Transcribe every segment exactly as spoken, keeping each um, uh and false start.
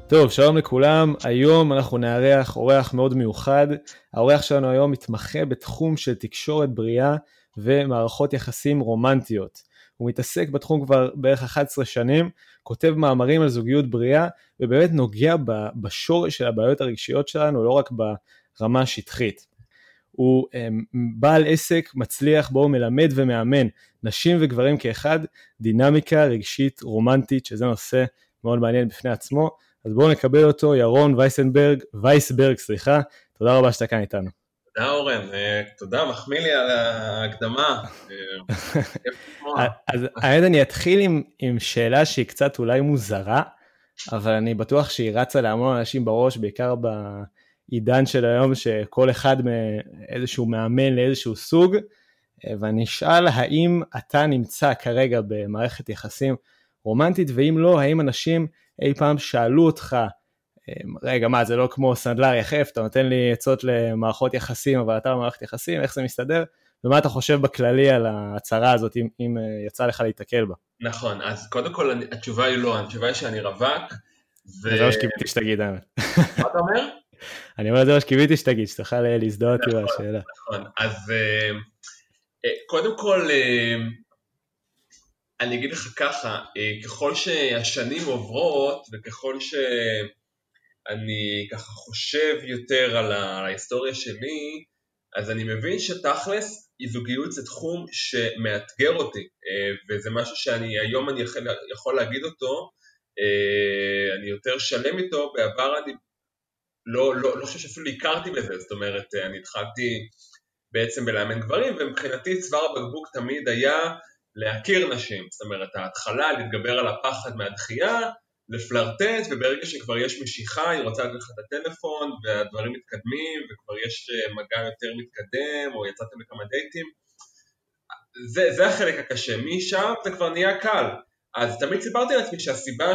טוב, שלום לכולם. היום אנחנו נארח אורח מאוד מיוחד. האורח שלנו היום מתמחה בתחום של תקשורת בריאה ומערכות יחסים רומנטיות. הוא מתעסק בתחום כבר בערך אחת עשרה שנים, כותב מאמרים על זוגיות בריאה, ובאמת נוגע בשורש של הבעיות הרגשיות שלנו, לא רק ברמה השטחית. הוא בעל עסק מצליח בו הוא מלמד ומאמן נשים וגברים כאחד, דינמיקה רגשית רומנטית, שזה נושא מאוד מעניין בפני עצמו. אז בואו נקבל אותו, ירון וייסנברג, וייסברג, סליחה, תודה רבה שאתה כאן איתנו. תודה אורן, תודה, מחמיא לי על ההקדמה. אז האמת אני אתחיל עם, עם שאלה שהיא קצת אולי מוזרה, אבל אני בטוח שהיא רצה להמון אנשים בראש, בעיקר בעידן של היום, שכל אחד מאיזשהו מאמן לאיזשהו סוג, ואני אשאל האם אתה נמצא כרגע במערכת יחסים רומנטית, ואם לא, האם אנשים אי פעם שאלו אותך, רגע מה, זה לא כמו סנדלר יחף, אתה נותן לי עצות למערכות יחסים, אבל אתה במערכת יחסים, איך זה מסתדר? ומה אתה חושב בכללי על ההצהרה הזאת, אם, אם יצא לך להתקל בה? נכון, אז קודם כל התשובה היא לא, התשובה היא שאני רווק. ו... זה לא שקיוויתי שתגיד, האמת. מה אתה אומר? אני אומר, זה לא שקיוויתי שתגיד, שתוכל להזדהות עם השאלה. נכון, אז קודם כל, אני אגיד לך ככה, ככל שהשנים עוברות, וככל שאני ככה חושב יותר על ההיסטוריה שלי, אז אני מבין שתכלס, זוגיות זה תחום שמאתגר אותי, וזה משהו שאני היום אני יכול, יכול להגיד אותו, אני יותר שלם איתו, בעבר אני לא, לא, לא חושב שאפילו הכרתי בזה, זאת אומרת, אני התחלתי בעצם בלאמן גברים, ומבחינתי צוואר הבקבוק תמיד היה להכיר נשים, זאת אומרת, ההתחלה להתגבר על הפחד מהדחייה, לפלרטט, וברגע שכבר יש משיכה, היא רוצה לקחת את הטלפון, והדברים מתקדמים, וכבר יש מגע יותר מתקדם, או יצאתם לכמה דייטים, זה, זה החלק הקשה, משם זה כבר נהיה קל, אז תמיד סיפרתי לעצמי שהסיבה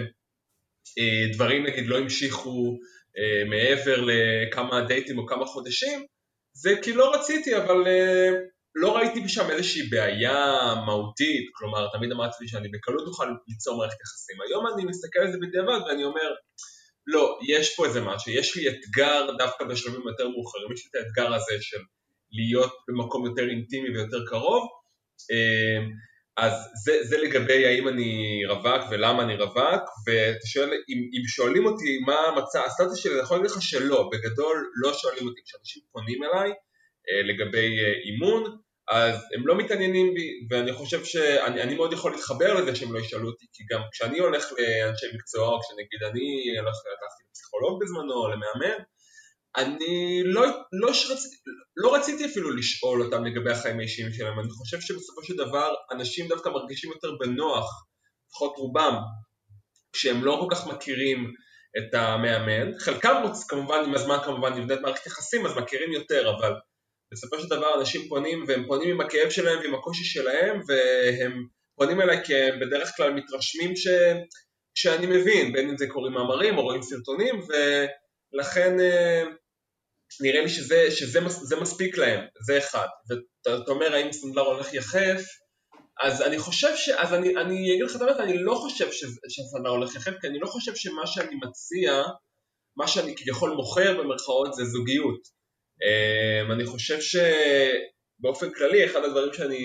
שדברים נגיד לא המשיכו מעבר לכמה דייטים או כמה חודשים, זה כי לא רציתי, אבל לא ראיתי בשם איזושהי בעיה מהותית, כלומר, תמיד אמרתי לי שאני בקלות אוכל ליצור מערכת יחסים. היום אני מסתכל על זה בדיעבד ואני אומר, לא, יש פה איזה משהו, יש לי אתגר דווקא בשלבים יותר מאוחרים, יש לי את האתגר הזה של להיות במקום יותר אינטימי ויותר קרוב, אז זה, זה לגבי האם אני רווק ולמה אני רווק, ואתה שואל, אם, אם שואלים אותי מה המצע, הסטטוס שלי, אני יכול להגיד לך שלא, בגדול לא שואלים אותי, כשאנשים פונים אליי לגבי אימון, אז הם לא מתעניינים בי, ואני חושב שאני אני מאוד יכול להתחבר לזה שהם לא ישאלו אותי, כי גם כשאני הולך לאנשי מקצוע, או כשנגיד אני הולך לקחתי לפסיכולוג בזמנו, או למאמן, אני לא, לא, שרציתי, לא רציתי אפילו לשאול אותם לגבי החיים האישיים שלהם, אני חושב שבסופו של דבר אנשים דווקא מרגישים יותר בנוח, לפחות רובם, כשהם לא כל כך מכירים את המאמן, חלקם מוצ, כמובן עם הזמן כמובן נבנית מערכת יחסים, אז מכירים יותר, אבל בסופו של דבר אנשים פונים, והם פונים עם הכאב שלהם ועם הקושי שלהם, והם פונים אליי כי הם בדרך כלל מתרשמים ש, שאני מבין, בין אם זה קוראים מאמרים או רואים סרטונים, ולכן נראה לי שזה, שזה זה מספיק להם, זה אחד. ואתה אומר, האם סנדלר הולך יחף? אז אני חושב ש... אז אני, אני אגיד לך את האמת, אני לא חושב שסנדלר הולך יחף, כי אני לא חושב שמה שאני מציע, מה שאני כביכול מוכר במרכאות, זה זוגיות. אני חושב שבאופן כללי, אחד הדברים שאני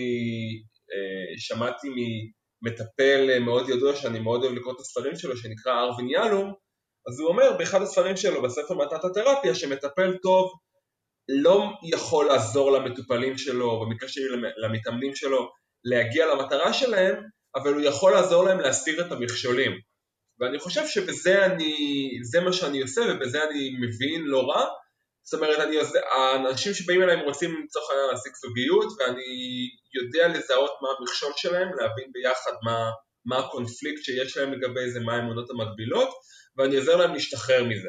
שמעתי ממטפל מאוד ידוע, שאני מאוד אוהב לקרוא את הספרים שלו, שנקרא ארווין יהלום, אז הוא אומר באחד הספרים שלו, בספר מתת התרפיה, שמטפל טוב לא יכול לעזור למטופלים שלו, במקרה שלי למתאמנים שלו, להגיע למטרה שלהם, אבל הוא יכול לעזור להם להסתיר את המכשולים. ואני חושב שבזה אני, זה מה שאני עושה, ובזה אני מבין לא רע. זאת אומרת, אני עושה, האנשים שבאים אליהם רוצים לצורך העניין להשיג זוגיות, ואני יודע לזהות מה המכשול שלהם, להבין ביחד מה, מה הקונפליקט שיש להם לגבי זה, מה האמונות המקבילות, ואני עוזר להם להשתחרר מזה.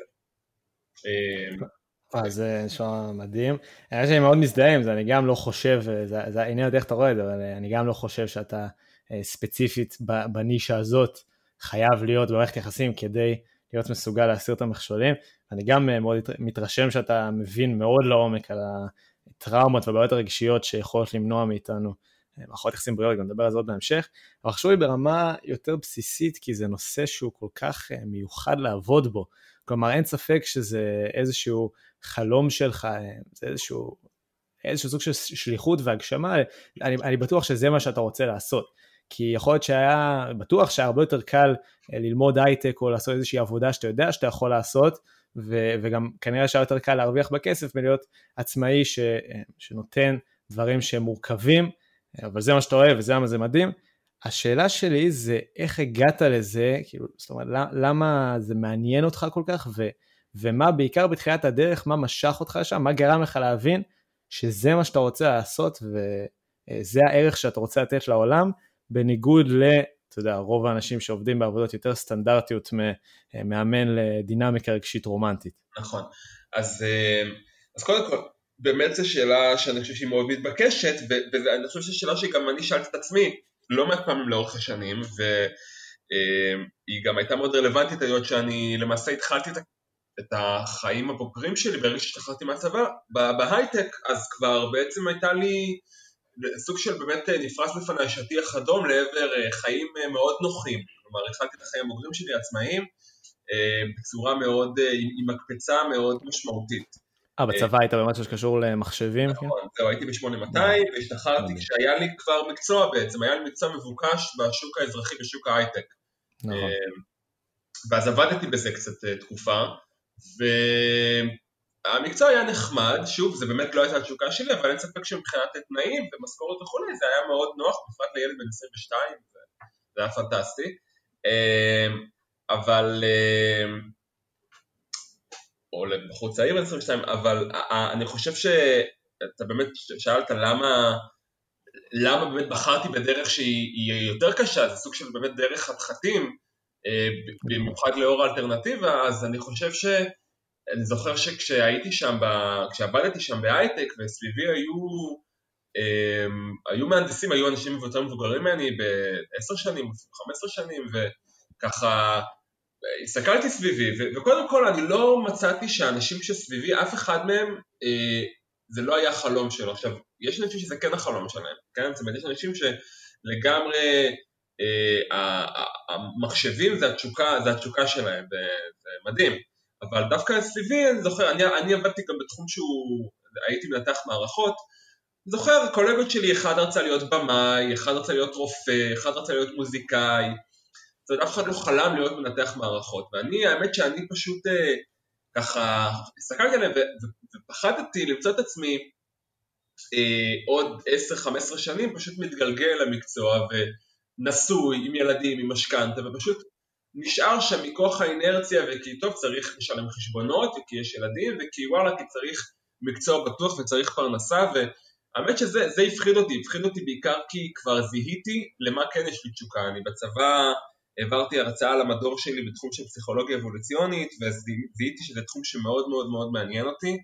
אז זה נשמע מדהים. אני שאני מאוד מזדהה עם זה, אני גם לא חושב, זה העניין עוד איך אתה רואה את זה, אבל אני גם לא חושב שאתה ספציפית בנישה הזאת חייב להיות במערכת יחסים כדי להיות מסוגל להסיר את המכשולים. אני גם מאוד מתרשם שאתה מבין מאוד לעומק על הטראומות והבעיות הרגשיות שיכולות למנוע מאיתנו מערכות יחסים בריאות, גם נדבר על זה עוד בהמשך, אבל חשוב לי ברמה יותר בסיסית, כי זה נושא שהוא כל כך מיוחד לעבוד בו, כלומר אין ספק שזה איזשהו חלום שלך, זה איזשהו, איזשהו סוג של שליחות והגשמה, אני, אני בטוח שזה מה שאתה רוצה לעשות, כי יכול להיות שהיה, בטוח שהיה הרבה יותר קל ללמוד הייטק, או לעשות איזושהי עבודה שאתה יודע שאתה יכול לעשות, ו, וגם כנראה שהיה יותר קל להרוויח בכסף, מלהיות עצמאי ש, שנותן דברים שהם מורכבים, אבל זה מה שאתה אוהב, וזה למה זה מדהים. השאלה שלי זה, איך הגעת לזה, כאילו, זאת אומרת, למה זה מעניין אותך כל כך, ו, ומה בעיקר בתחילת הדרך, מה משך אותך שם, מה גרם לך להבין, שזה מה שאתה רוצה לעשות, וזה הערך שאתה רוצה לתת לעולם, בניגוד ל, אתה יודע, רוב האנשים שעובדים בעבודות יותר סטנדרטיות, מאמן לדינמיקה רגשית רומנטית. נכון, אז, אז קודם כל, באמת זו שאלה שאני חושב שהיא מאוד מתבקשת, ואני חושב שזו שאלה שגם אני שאלתי את עצמי, לא מעט פעמים לאורך השנים, והיא גם הייתה מאוד רלוונטית היום, שאני למעשה התחלתי את החיים הבוגרים שלי, ברגע שהשתחררתי מהצבא, בהייטק, אז כבר בעצם הייתה לי סוג של באמת נפרס לפני שטיח אדום, לעבר חיים מאוד נוחים, כלומר התחלתי את החיים הבוגרים שלי עצמאיים, בצורה מאוד, עם מקפצה מאוד משמעותית. אה, בצבא היית במשהו שקשור למחשבים? נכון, זהו, הייתי ב-שמונה מאתיים, והשתחררתי כשהיה לי כבר מקצוע בעצם, היה לי מקצוע מבוקש בשוק האזרחי, בשוק ההייטק. נכון. ואז עבדתי בזה קצת תקופה, והמקצוע היה נחמד, שוב, זה באמת לא הייתה התשוקה שלי, אבל אין ספק שמבחינת תנאים ומשכורת וכו', זה היה מאוד נוח, בפרט לילד בן עשרים ושתיים, זה היה פנטסטי. אבל... או לבחור צעיר בן עשרים ושתיים, אבל אני חושב שאתה באמת שאלת למה, למה באמת בחרתי בדרך שהיא יותר קשה, זה סוג של באמת דרך חתחתים, במיוחד לאור האלטרנטיבה, אז אני חושב ש... אני זוכר שכשהייתי שם, כשעבדתי שם בהייטק, וסביבי היו, היו מהנדסים, היו אנשים יותר מבוגרים ממני בעשר שנים, חמש עשרה שנים, וככה... הסתכלתי סביבי, וקודם כל אני לא מצאתי שהאנשים שסביבי, אף אחד מהם, אה, זה לא היה חלום שלו. עכשיו, יש אנשים שזה כן החלום שלהם, כן? זאת אומרת, יש אנשים שלגמרי אה, המחשבים זה התשוקה, זה התשוקה שלהם, זה, זה מדהים. אבל דווקא סביבי, אני זוכר, אני, אני עבדתי גם בתחום שהוא, הייתי מנתח מערכות, אני זוכר, קולגות שלי, אחד רצה להיות במאי, אחד רצה להיות רופא, אחד רצה להיות מוזיקאי, זאת אומרת, אף אחד לא חלם להיות מנתח מערכות, ואני, האמת שאני פשוט אה, ככה, הסתכלתי עליהם ופחדתי למצוא את עצמי אה, עוד עשר חמש עשרה שנים, פשוט מתגלגל למקצוע ונשוי עם ילדים, עם משכנתה, ופשוט נשאר שם מכוח האינרציה, וכי טוב צריך לשלם חשבונות, וכי יש ילדים, וכי וואלה, כי צריך מקצוע בטוח וצריך פרנסה, והאמת שזה זה הפחיד אותי, הפחיד אותי בעיקר כי כבר זיהיתי למה כן יש לי תשוקה, אני בצבא... העברתי הרצאה על המדור שלי בתחום של פסיכולוגיה אבולוציונית, וזיהיתי שזה תחום שמאוד מאוד מאוד מעניין אותי,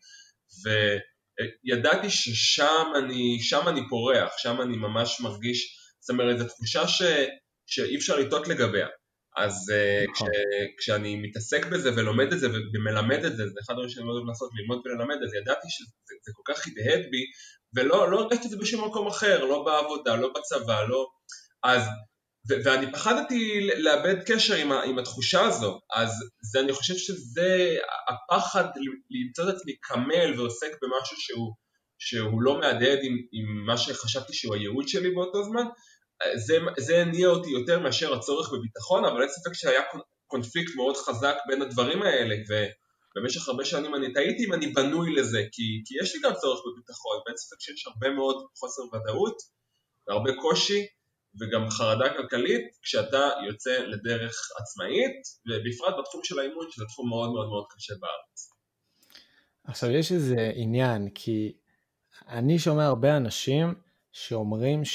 וידעתי ששם אני, שם אני פורח, שם אני ממש מרגיש, זאת אומרת, זו תחושה ש, שאי אפשר לטעות לגביה. אז כש, כשאני מתעסק בזה ולומד את זה ומלמד את זה, זה אחד הדברים שאני מאוד אוהב לעשות, ללמוד וללמד את זה, ידעתי שזה זה כל כך הדהד בי, ולא לא הרגשתי את זה בשום מקום אחר, לא בעבודה, לא בצבא, לא... אז... ואני פחדתי לאבד קשר עם, עם התחושה הזו, אז זה, אני חושב שזה הפחד למצוא את עצמי כמל ועוסק במשהו שהוא, שהוא לא מהדהד עם, עם מה שחשבתי שהוא הייעוד שלי באותו זמן, זה, זה הניע אותי יותר מאשר הצורך בביטחון, אבל אין ספק שהיה קונפליקט מאוד חזק בין הדברים האלה, ובמשך הרבה שנים אני טעיתי אם אני בנוי לזה, כי, כי יש לי גם צורך בביטחון, ואין ספק שיש הרבה מאוד חוסר ודאות, והרבה קושי, וגם חרדה כלכלית, כשאתה יוצא לדרך עצמאית, ובפרט בתחום של האימון, שזה תחום מאוד מאוד מאוד קשה בארץ. עכשיו, יש איזה עניין, כי אני שומע הרבה אנשים שאומרים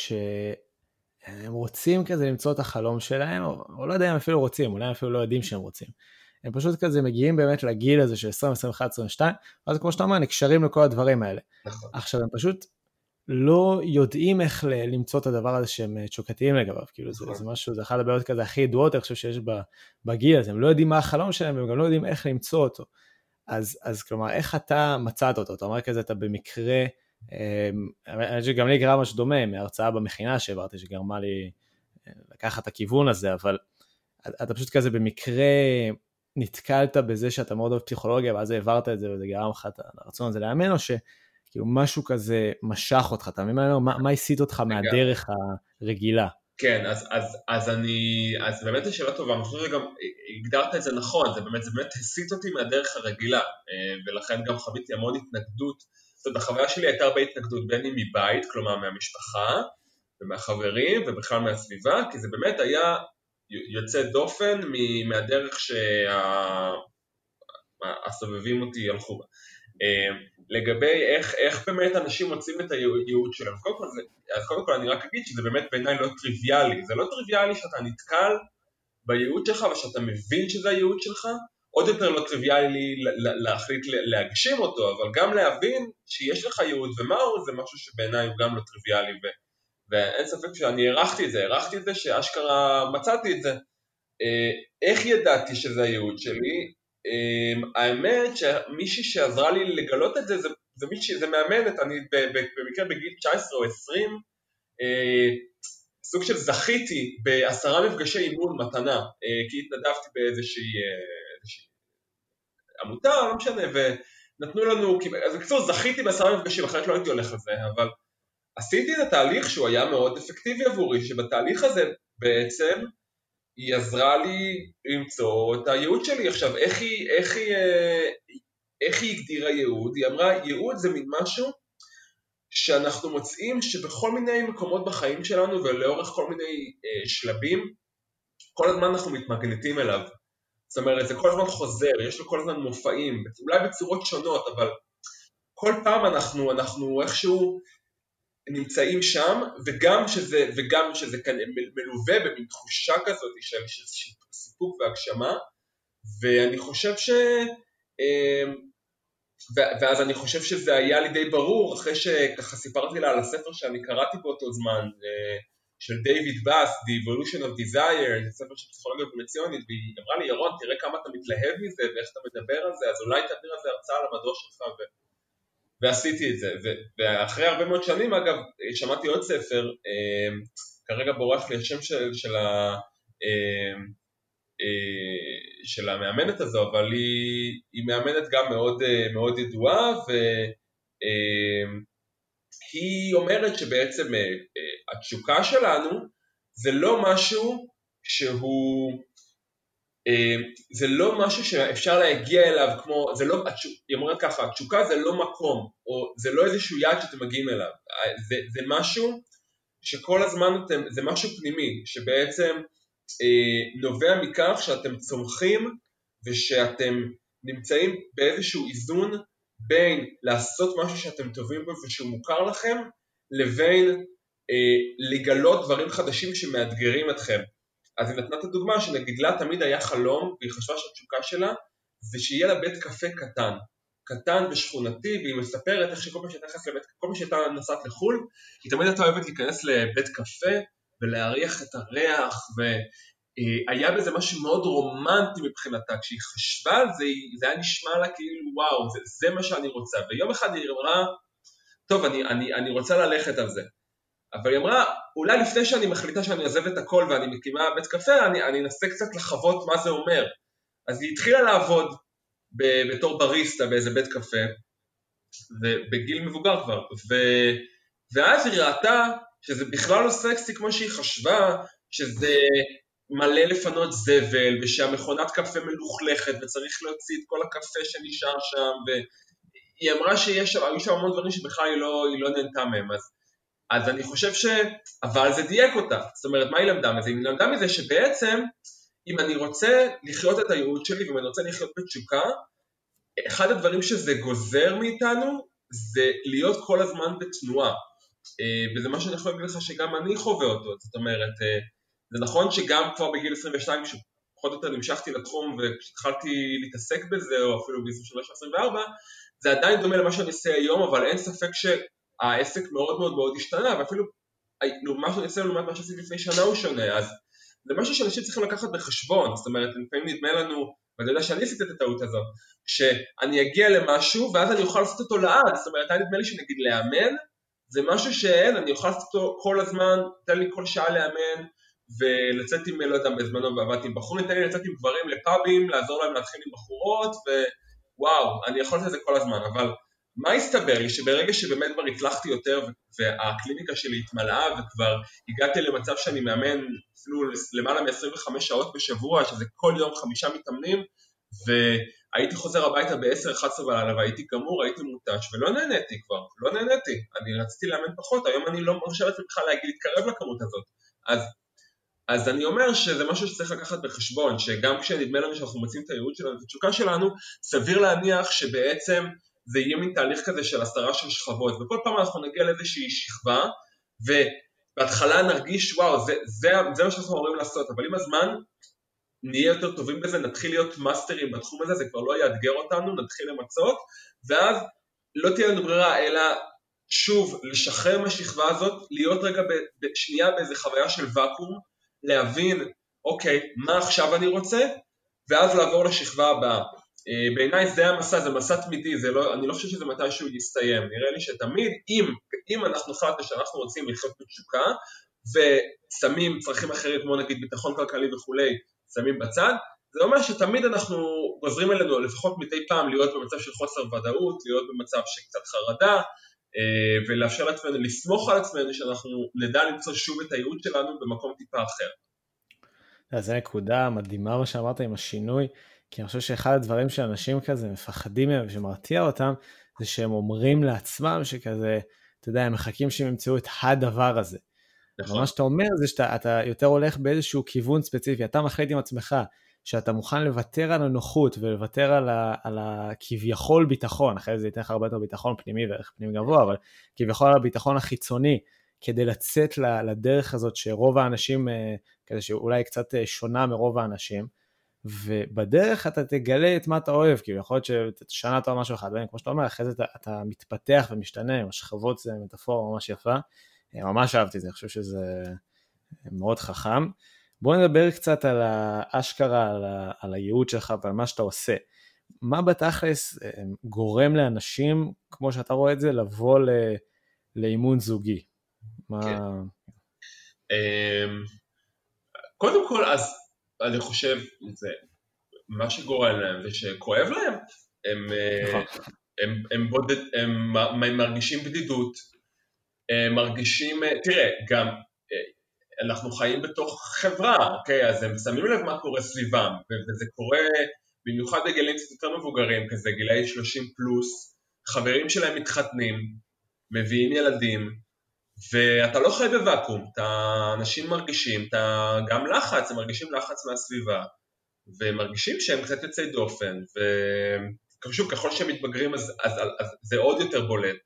שהם רוצים כזה למצוא את החלום שלהם, או, או לא יודע אם אפילו רוצים, אולי אפילו לא יודעים שהם רוצים. הם פשוט כזה מגיעים באמת לגיל הזה של עשרים, עשרים ואחת, עשרים ושתיים, ואז כמו שאתה אומר, נקשרים לכל הדברים האלה. נכון. עכשיו, הם פשוט... לא יודעים איך למצוא את הדבר הזה שהם תשוקתיים לגביו, כאילו זה, זה משהו, זה אחד הבעיות כזה הכי ידועות, אני חושב שיש בגיל הזה, הם לא יודעים מה החלום שלהם, והם גם לא יודעים איך למצוא אותו, אז, אז כלומר, איך אתה מצאת אותו, אתה אומר כזה, אתה במקרה אני חושב שגם לי קרה משהו דומה, מהרצאה במכינה שהעברתי, שגרמה לי לקחת את הכיוון הזה, אבל אתה פשוט כזה במקרה נתקלת בזה שאתה מאוד אוהב פסיכולוגיה, ואז העברת את זה, וזה גרם לך את הרצון הזה לאמן, או שכאילו משהו כזה משך אותך, אתה מבין מה, מה הסיט אותך מהדרך הרגילה? כן, אז, אז, אז אני, אז באמת זו שאלה טובה, אני חושב שגם הגדרת את זה נכון, זה באמת, זה באמת הסיט אותי מהדרך הרגילה, ולכן גם חוויתי המון התנגדות, זאת אומרת, החוויה שלי הייתה הרבה התנגדות, בין אם מבית, כלומר מהמשפחה, ומהחברים, ובכלל מהסביבה, כי זה באמת היה יוצא דופן מהדרך שהסובבים אותי הלכו בה. לגבי איך, איך באמת אנשים מוצאים את הייעוד שלהם. קודם כל, זה, אז קודם כל אני רק אגיד שזה באמת בעיניי לא טריוויאלי. זה לא טריוויאלי שאתה נתקל בייעוד שלך ושאתה מבין שזה הייעוד שלך. עוד יותר לא טריוויאלי להחליט להגשים אותו, אבל גם להבין שיש לך ייעוד ומהו, זה משהו שבעיניי הוא גם לא טריוויאלי. ו, ואין ספק שאני הערכתי את זה, הערכתי את זה שאשכרה מצאתי את זה. איך ידעתי שזה הייעוד שלי? האמת שמישהי שעזרה לי לגלות את זה, זה, זה, מישהי, זה מאמנת, אני במקרה בגיל תשע עשרה או עשרים, סוג של זכיתי בעשרה מפגשי אימון מתנה, כי התנדבתי באיזושהי עמותה, לא משנה, ונתנו לנו, אז בקצור זכיתי בעשרה מפגשים, אחרת לא הייתי הולך לזה, אבל עשיתי את התהליך שהוא היה מאוד אפקטיבי עבורי, שבתהליך הזה בעצם, היא עזרה לי למצוא את הייעוד שלי. עכשיו, איך היא, איך היא, איך היא הגדירה ייעוד? היא אמרה, ייעוד זה מין משהו שאנחנו מוצאים שבכל מיני מקומות בחיים שלנו ולאורך כל מיני שלבים, כל הזמן אנחנו מתמגנטים אליו. זאת אומרת, זה כל הזמן חוזר, יש לו כל הזמן מופעים, אולי בצורות שונות, אבל כל פעם אנחנו, אנחנו איכשהו נמצאים שם, וגם שזה, וגם שזה כאן מלווה במין תחושה כזאת של, של, של סיפוק והגשמה, ואני חושב ש... ואז אני חושב שזה היה לי די ברור, אחרי שככה סיפרתי לה על הספר שאני קראתי באותו זמן, של דיוויד באס, The Evolution of Desire, זה ספר של פסיכולוגיה אבולוציונית, והיא אמרה לי, ירון, תראה כמה אתה מתלהב מזה, ואיך אתה מדבר על זה, אז אולי תעביר על זה הרצאה על המדור שלך, ו... ועשיתי את זה, ואחרי הרבה מאוד שנים, אגב, שמעתי עוד ספר, כרגע בורח לי השם של, של, ה, של המאמנת הזו, אבל היא, היא מאמנת גם מאוד, מאוד ידועה, והיא אומרת שבעצם התשוקה שלנו, זה לא משהו שהוא, זה לא משהו שאפשר להגיע אליו כמו, זה לא, היא אומרת ככה, התשוקה זה לא מקום, או זה לא איזשהו יעד שאתם מגיעים אליו, זה, זה משהו שכל הזמן אתם, זה משהו פנימי, שבעצם אה, נובע מכך שאתם צומחים, ושאתם נמצאים באיזשהו איזון, בין לעשות משהו שאתם טובים בו ושהוא מוכר לכם, לבין אה, לגלות דברים חדשים שמאתגרים אתכם. אז היא נתנה את הדוגמה שנגיד לה תמיד היה חלום, והיא חשבה שהתשוקה שלה זה שיהיה לה בית קפה קטן, קטן ושכונתי, והיא מספרת איך שכל פעם שהייתה נכנסת לבית, כל פעם שהייתה נסעת לחול, היא תמיד הייתה אוהבת להיכנס לבית קפה ולהריח את הריח, והיה בזה משהו מאוד רומנטי מבחינתה, כשהיא חשבה על זה, זה היה נשמע לה כאילו וואו, זה, זה מה שאני רוצה, ויום אחד היא אמרה, טוב, אני, אני, אני רוצה ללכת על זה. אבל היא אמרה, אולי לפני שאני מחליטה שאני עוזב את הכל ואני מקימה בית קפה, אני, אני אנסה קצת לחוות מה זה אומר. אז היא התחילה לעבוד ב, בתור בריסטה באיזה בית קפה, בגיל מבוגר כבר, ו, ואז היא ראתה שזה בכלל לא סקסי כמו שהיא חשבה, שזה מלא לפנות זבל, ושהמכונת קפה מלוכלכת, וצריך להוציא את כל הקפה שנשאר שם, והיא אמרה שיש שם, היו שם המון דברים שבכלל היא לא, היא לא נהנתה מהם, אז אז אני חושב ש... אבל זה דייק אותה. זאת אומרת, מה היא למדה מזה? היא למדה מזה שבעצם, אם אני רוצה לחיות את הייעוד שלי, ואם אני רוצה לחיות בתשוקה, אחד הדברים שזה גוזר מאיתנו, זה להיות כל הזמן בתנועה. וזה מה שאני יכול להגיד לך שגם אני חווה אותו. זאת אומרת, זה נכון שגם כבר בגיל עשרים ושתיים, כשפחות או יותר נמשכתי לתחום, וכשהתחלתי להתעסק בזה, או אפילו ב-עשרים ושלוש עשרים וארבע, זה עדיין דומה למה שאני עושה היום, אבל אין ספק ש... העסק מאוד מאוד מאוד השתנה, ואפילו מה שאני עושה לעומת מה שעשיתי לפני שנה הוא שונה, אז זה משהו שאנשים צריכים לקחת בחשבון, זאת אומרת, לפעמים נדמה לנו, ואני יודע שאני עשיתי את הטעות הזאת, שאני אגיע למשהו, ואז אני אוכל לעשות אותו לעד, זאת אומרת, אני נדמה לי שנגיד לאמן, זה משהו שאין, אני אוכל לעשות אותו כל הזמן, תן לי כל שעה לאמן, ולצאת עם, לא יודע, בזמנו ועבדתי עם בחורים, תן לי לצאת עם גברים לפאבים, לעזור להם להתחיל עם בחורות, ווואו, אני יכול לעשות את זה כל הזמן, אבל מה הסתבר לי? שברגע שבאמת כבר הצלחתי יותר, והקליניקה שלי התמלאה, וכבר הגעתי למצב שאני מאמן אפילו למעלה מ-עשרים וחמש שעות בשבוע, שזה כל יום חמישה מתאמנים, והייתי חוזר הביתה ב-עשר אחת עשרה בלילה, והייתי גמור, הייתי מותש, ולא נהניתי כבר, לא נהניתי, אני רציתי לאמן פחות, היום אני לא מרשה לעצמי בכלל להגיד, להתקרב לכמות הזאת, אז אז אני אומר שזה משהו שצריך לקחת בחשבון, שגם כשנדמה לנו שאנחנו מוצאים את הייעוד שלנו, את התשוקה שלנו, סביר להניח שבעצם זה יהיה מין תהליך כזה של הסתרה של שכבות, וכל פעם אנחנו נגיע לאיזושהי שכבה, ובהתחלה נרגיש, וואו, זה, זה, זה מה שאנחנו אמורים לעשות, אבל עם הזמן נהיה יותר טובים בזה, נתחיל להיות מאסטרים בתחום הזה, זה כבר לא יאתגר אותנו, נתחיל למצות, ואז לא תהיה לנו ברירה, אלא שוב, לשחרר מהשכבה הזאת, להיות רגע בשנייה באיזו חוויה של וקום, להבין, אוקיי, מה עכשיו אני רוצה, ואז לעבור לשכבה הבאה. בעיניי זה המסע, זה מסע תמידי, זה לא, אני לא חושב שזה מתישהו יסתיים, נראה לי שתמיד, אם, אם אנחנו חלטנו שאנחנו רוצים לחיות בתשוקה, ושמים צרכים אחרים, כמו נגיד ביטחון כלכלי וכולי, שמים בצד, זה אומר שתמיד אנחנו גוזרים אלינו, לפחות מדי פעם, להיות במצב של חוסר ודאות, להיות במצב של קצת חרדה, ולאפשר לעצמנו, לסמוך על עצמנו, שאנחנו נדע למצוא שוב את הייעוד שלנו במקום טיפה אחר. זו נקודה מדהימה מה שאמרת עם השינוי, כי אני חושב שאחד הדברים שאנשים כזה מפחדים מהם ושמרתיע אותם, זה שהם אומרים לעצמם שכזה, אתה יודע, הם מחכים שהם ימצאו את הדבר הזה. נכון. מה שאתה אומר זה שאתה אתה יותר הולך באיזשהו כיוון ספציפי, אתה מחליט עם עצמך, שאתה מוכן לוותר על הנוחות, ולוותר על, ה, על הכביכול ביטחון, אחרי זה ייתן לך הרבה יותר ביטחון פנימי וערך פנימי גבוה, אבל כביכול על הביטחון החיצוני, כדי לצאת לדרך הזאת שרוב האנשים, כזה שאולי קצת שונה מרוב האנשים, ובדרך אתה תגלה את מה אתה אוהב, כי יכול להיות ששנה אתה או משהו אחד, כמו שאתה אומר, אחרי זה אתה, אתה מתפתח ומשתנה, השכבות זה מטאפורה ממש יפה, ממש אהבתי זה, אני חושב שזה מאוד חכם. בואו נדבר קצת על האשכרה, על, ה, על הייעוד שלך ועל מה שאתה עושה. מה בתכלס גורם לאנשים, כמו שאתה רואה את זה, לבוא ל, לאימון זוגי? מה... כן. קודם כל, אז אני חושב, זה, מה שגורם להם זה שכואב להם, הם, הם, הם, בודד, הם, הם מרגישים בדידות, הם מרגישים, תראה, גם אנחנו חיים בתוך חברה, אוקיי, אז הם שמים לב מה קורה סביבם, וזה קורה במיוחד בגילים קצת יותר מבוגרים, כזה גילי שלושים פלוס, חברים שלהם מתחתנים, מביאים ילדים, ואתה לא חי בוואקום, אתה, אנשים מרגישים, אתה גם לחץ, הם מרגישים לחץ מהסביבה, ומרגישים שהם קצת יוצאי דופן, ושוב, ככל שהם מתבגרים, אז, אז, אז, אז זה עוד יותר בולט,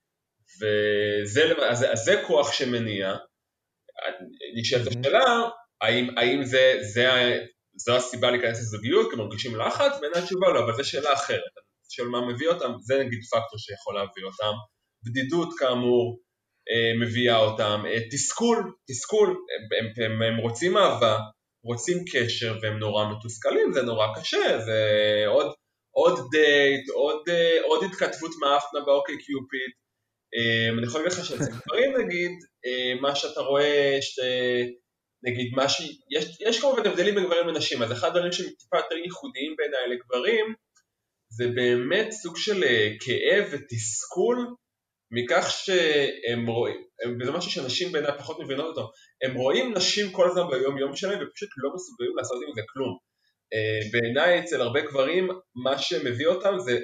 וזה אז, אז זה כוח שמניע. נשאלת השאלה, האם, האם זה, זה, זו הסיבה להיכנס לזוגיות, כי מרגישים לחץ? בעיניי התשובה לא, אבל זו שאלה אחרת. שאלה מה מביא אותם, זה נגיד פקטור שיכול להביא אותם. בדידות כאמור מביאה אותם. תסכול, תסכול, הם, הם, הם רוצים אהבה, רוצים קשר, והם נורא מתוסכלים, זה נורא קשה, זה עוד, עוד דייט, עוד, עוד התכתבות מאפנה באוקיי קיופיד. אני יכול להגיד לך שאצל גברים נגיד, מה שאתה רואה, נגיד מה ש... יש, יש כמובן הבדלים בין גברים לנשים, אז אחד הדברים שטיפה יותר ייחודיים בעיניי לגברים, זה באמת סוג של כאב ותסכול, מכך שהם רואים, וזה משהו שאנשים בעיניי פחות מבינות אותו, הם רואים נשים כל הזמן ביום יום שלהם, ופשוט לא מסוגלים לעשות עם זה כלום. בעיניי אצל הרבה גברים, מה שמביא אותם זה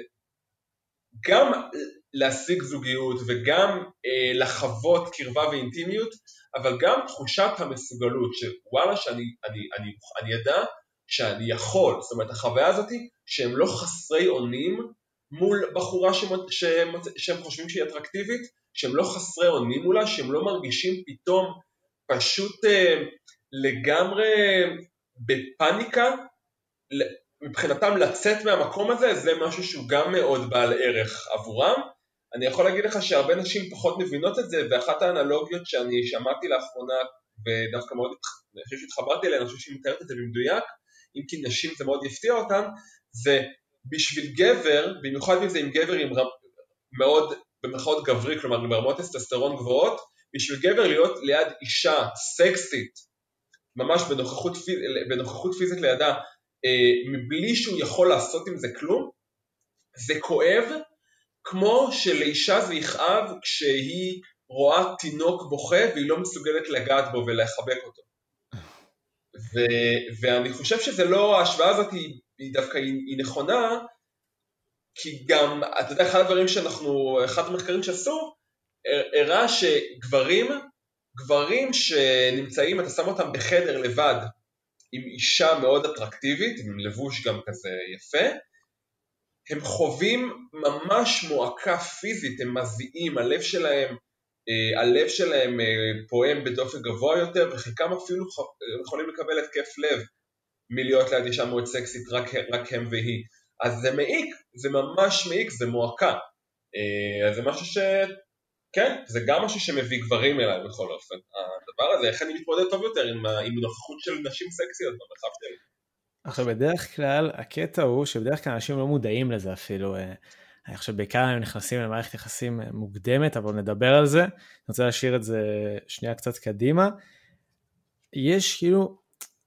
גם להשיג זוגיות וגם אה, לחוות קרבה ואינטימיות, אבל גם תחושת המסוגלות שוואלה שאני אני, אני, אני ידע שאני יכול, זאת אומרת החוויה הזאת שהם לא חסרי אונים מול בחורה שמות, שהם, שהם חושבים שהיא אטרקטיבית, שהם לא חסרי אונים מולה, שהם לא מרגישים פתאום פשוט אה, לגמרי בפניקה, מבחינתם לצאת מהמקום הזה, זה משהו שהוא גם מאוד בעל ערך עבורם. אני יכול להגיד לך שהרבה נשים פחות מבינות את זה, ואחת האנלוגיות שאני שמעתי לאחרונה, ודווקא מאוד, אני חושב שהתחברתי אליה, אני חושב שהיא מתארת את זה במדויק, אם כי נשים זה מאוד יפתיע אותן, זה בשביל גבר, במיוחד אם זה עם גבר עם רמ, מאוד במרכאות גברי, כלומר עם רמות טסטוסטרון גבוהות, בשביל גבר להיות ליד אישה סקסית, ממש בנוכחות, בנוכחות פיזית לידה, מבלי שהוא יכול לעשות עם זה כלום, זה כואב, כמו שלאישה זה יכאב כשהיא רואה תינוק בוכה והיא לא מסוגלת לגעת בו ולחבק אותו. ו- ואני חושב שזה לא, ההשוואה הזאת היא, היא דווקא היא, היא נכונה, כי גם, אתה יודע, אחד הדברים שאנחנו, אחד המחקרים שעשו, הראה שגברים, גברים שנמצאים, אתה שם אותם בחדר לבד, עם אישה מאוד אטרקטיבית, עם לבוש גם כזה יפה, הם חווים ממש מועקה פיזית, הם מזיעים, הלב שלהם, הלב שלהם פועם בדופק גבוה יותר, וחלקם אפילו יכולים לקבל התקף לב מלהיות ליד אישה מאוד סקסית, רק, רק הם והיא. אז זה מעיק, זה ממש מעיק, זה מועקה. אז זה משהו ש... כן, זה גם משהו שמביא גברים אליי בכל אופן. הדבר הזה, איך אני מתמודד טוב יותר עם, עם נוכחות של נשים סקסיות במרחב שלי. עכשיו בדרך כלל, הקטע הוא שבדרך כלל אנשים לא מודעים לזה אפילו. אני חושב בעיקר הם נכנסים למערכת יחסים מוקדמת, אבל נדבר על זה. אני רוצה להשאיר את זה שנייה קצת קדימה. יש כאילו,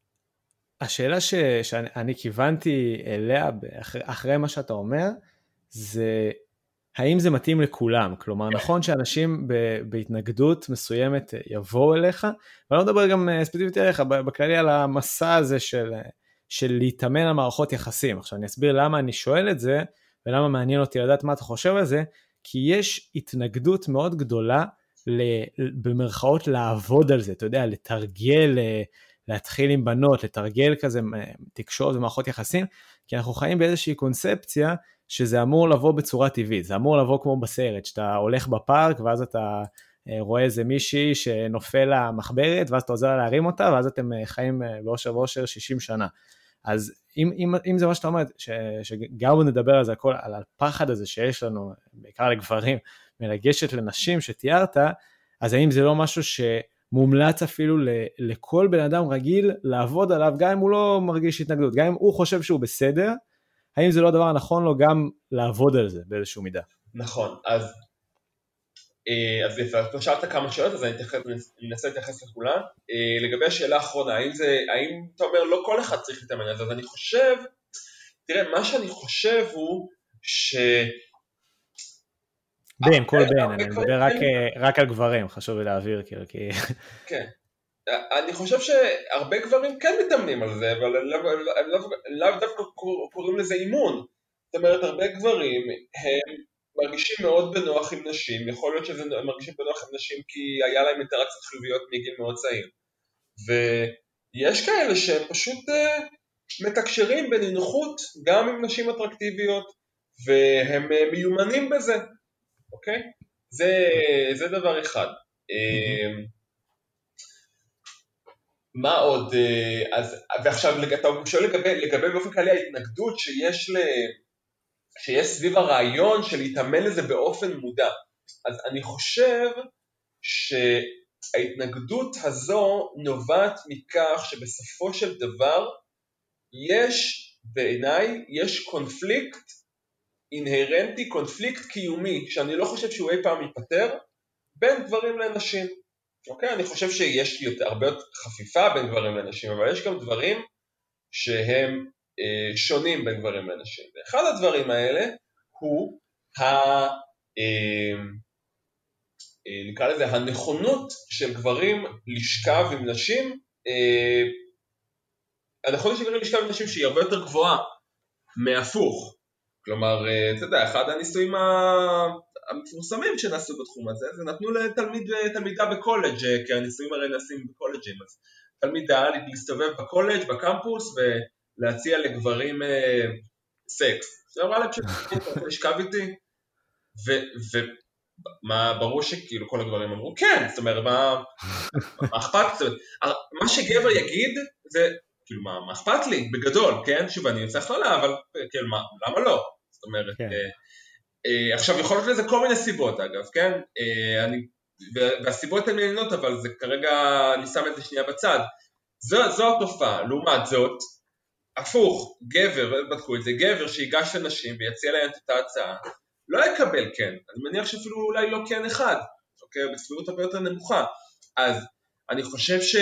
השאלה ש, שאני כיוונתי אליה אחרי, אחרי מה שאתה אומר, זה האם זה מתאים לכולם? כלומר, נכון שאנשים בהתנגדות מסוימת יבואו אליך, ואני לא מדבר גם ספציפית אליך, בכללי על המסע הזה של, של להתאמן על מערכות יחסים. עכשיו אני אסביר למה אני שואל את זה, ולמה מעניין אותי לדעת מה אתה חושב על זה, כי יש התנגדות מאוד גדולה, במרכאות לעבוד על זה, אתה יודע, לתרגל, להתחיל עם בנות, לתרגל כזה תקשורת ומערכות יחסים, כי אנחנו חיים באיזושהי קונספציה, שזה אמור לבוא בצורה טבעית, זה אמור לבוא כמו בסרט, שאתה הולך בפארק, ואז אתה רואה איזה מישהי שנופל למחברת, ואז אתה עוזר לה להרים אותה, ואז אתם חיים באושר ואושר שישים שנה. אז אם, אם, אם זה מה שאתה אומר, ש, שגם נדבר על זה הכל, על הפחד הזה שיש לנו, בעיקר לגברים, מלגשת לנשים שתיארת, אז האם זה לא משהו שמומלץ אפילו לכל בן אדם רגיל לעבוד עליו, גם אם הוא לא מרגיש התנגדות, גם אם הוא חושב שהוא בסדר, האם זה לא הדבר הנכון לו גם לעבוד על זה באיזשהו מידה? נכון, אז, אז יפה, שאלת כמה שאלות, אז אני אנסה להתייחס לכולן. לגבי השאלה האחרונה, האם זה, האם אתה אומר לא כל אחד צריך להתאמן על זה, אז אני חושב, תראה, מה שאני חושב הוא ש... בן, כל בן, אני מדבר רק על גברים, חשוב לי להעביר, כי... כן. אני חושב שהרבה גברים כן מתאמנים על זה, אבל לאו דווקא קוראים לזה אימון. זאת אומרת, הרבה גברים הם מרגישים מאוד בנוח עם נשים, יכול להיות שזה מרגישים בנוח עם נשים כי היה להם אינטראקציות חיוביות מגיל מאוד צעיר. ויש כאלה שהם פשוט מתקשרים בנינוחות גם עם נשים אטרקטיביות, והם מיומנים בזה, אוקיי? זה, זה דבר אחד. מה עוד, אז, ועכשיו אתה שואל לגבי, לגבי באופן כללי ההתנגדות שיש, ל, שיש סביב הרעיון של להתאמן לזה באופן מודע. אז אני חושב שההתנגדות הזו נובעת מכך שבסופו של דבר יש, בעיניי, יש קונפליקט אינהרנטי, קונפליקט קיומי, שאני לא חושב שהוא אי פעם ייפטר, בין גברים לנשים. אוקיי, אני חושב שיש יותר, הרבה יותר חפיפה בין גברים לנשים, אבל יש גם דברים שהם אה, שונים בין גברים לנשים. ואחד הדברים האלה הוא ה, אה, אה, נקרא לזה, הנכונות של גברים לשכב עם נשים, אה, הנכונות של גברים לשכב עם נשים שהיא הרבה יותר גבוהה מהפוך. כלומר, אה, אתה יודע, אחד הניסויים ה... המפורסמים שנעשו בתחום הזה, זה נתנו לתלמיד ותלמידה בקולג', כי הניסויים הרי נעשים בקולג'ים, אז תלמידה להסתובב בקולג', בקמפוס, ולהציע לגברים אה, סקס. זה אמרה להם שאתה לשכב איתי, ומה ברור שכאילו כל הגברים אמרו, כן, זאת אומרת, מה, מה אכפת? מה שגבר יגיד, זה, כאילו, מה, מה אכפת לי? בגדול, כן? שוב, אני יוצא הכללה, אבל כאילו, מה, למה לא? זאת אומרת, כן. Uh, עכשיו יכול להיות לזה כל מיני סיבות אגב, כן? Uh, אני, והסיבות הן מעניינות, אבל זה כרגע, אני שם את זה שנייה בצד. זו, זו התופעה. לעומת זאת, הפוך, גבר, בדקו את זה, גבר שיגש לנשים ויציע להם את אותה הצעה, לא יקבל כן, אני מניח שאפילו אולי לא כן אחד, אוקיי, בסבירות הרבה יותר נמוכה, אז אני חושב ש...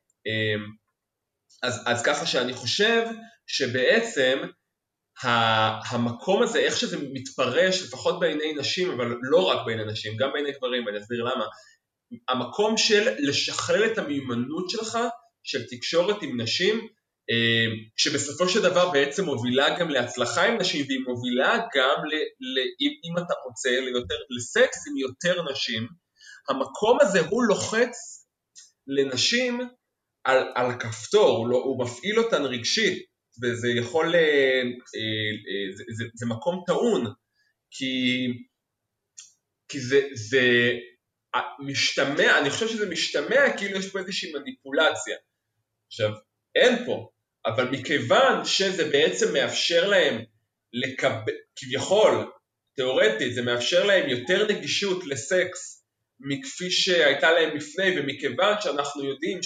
אז, אז ככה שאני חושב שבעצם המקום הזה, איך שזה מתפרש, לפחות בעיני נשים, אבל לא רק בעיני נשים, גם בעיני גברים, ואני אסביר למה, המקום של לשכלל את המיומנות שלך, של תקשורת עם נשים, שבסופו של דבר בעצם מובילה גם להצלחה עם נשים, והיא מובילה גם, ל, ל, אם אתה רוצה, ליותר, לסקס עם יותר נשים, המקום הזה הוא לוחץ לנשים על, על הכפתור, הוא, לא, הוא מפעיל אותן רגשית, וזה יכול, זה, זה, זה מקום טעון, כי, כי זה, זה משתמע, אני חושב שזה משתמע כאילו יש פה איזושהי מניפולציה. עכשיו, אין פה, אבל מכיוון שזה בעצם מאפשר להם לקבל, כביכול, תיאורטית, זה מאפשר להם יותר נגישות לסקס מכפי שהייתה להם לפני, ומכיוון שאנחנו יודעים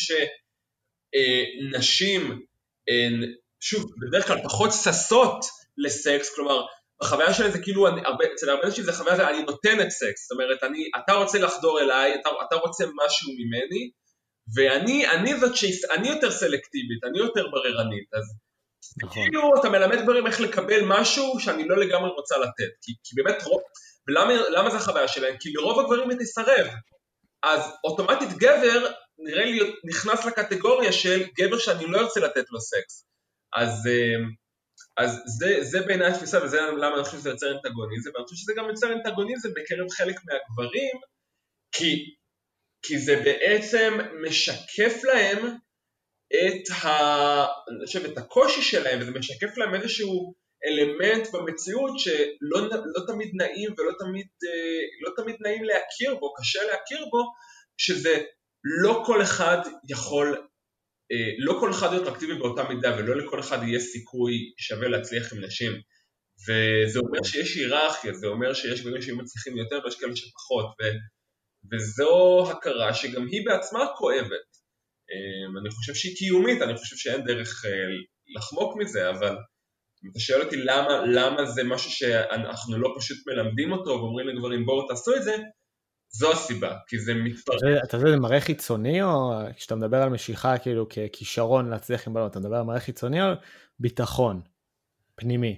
שנשים הן, שוב, בדרך כלל פחות ססות לסקס, כלומר, החוויה שלהם זה כאילו, אצל הרבה אנשים זה חוויה זה, אני נותנת סקס, זאת אומרת, אני, אתה רוצה לחדור אליי, אתה, אתה רוצה משהו ממני, ואני, אני זאת שאני יותר סלקטיבית, אני יותר בררנית, אז נכון. כאילו אתה מלמד דברים איך לקבל משהו שאני לא לגמרי רוצה לתת, כי, כי באמת, ולמה, למה זה החוויה שלהם? כי לרוב הגברים היא תסרב, אז אוטומטית גבר, נראה לי נכנס לקטגוריה של גבר שאני לא רוצה לתת לו סקס, אז, אז זה, זה בעיניי התפיסה, וזה למה אני חושב שזה יוצר אנטגוניזם, ואני חושב שזה גם יוצר אנטגוניזם בקרב חלק מהגברים, כי, כי זה בעצם משקף להם את, ה, אני חושב, את הקושי שלהם, וזה משקף להם איזשהו אלמנט במציאות שלא לא תמיד נעים ולא תמיד, לא תמיד נעים להכיר בו, קשה להכיר בו, שזה לא כל אחד יכול, לא כל אחד הוא אטרקטיבי באותה מידה, ולא לכל אחד יהיה סיכוי שווה להצליח עם נשים, וזה אומר שיש היררכיה, זה אומר שיש גברים שמצליחים יותר ויש כאלה שפחות, ו, וזו הכרה שגם היא בעצמה כואבת, אני חושב שהיא קיומית, אני חושב שאין דרך לחמוק מזה, אבל אם אתה שואל אותי למה, למה זה משהו שאנחנו לא פשוט מלמדים אותו, ואומרים לגברים בואו תעשו את זה, זו הסיבה, כי זה מתפרק. אתה יודע, זה מראה חיצוני, או כשאתה מדבר על משיכה כאילו ככישרון להצליח עם בנות, אתה מדבר על מראה חיצוני או ביטחון פנימי?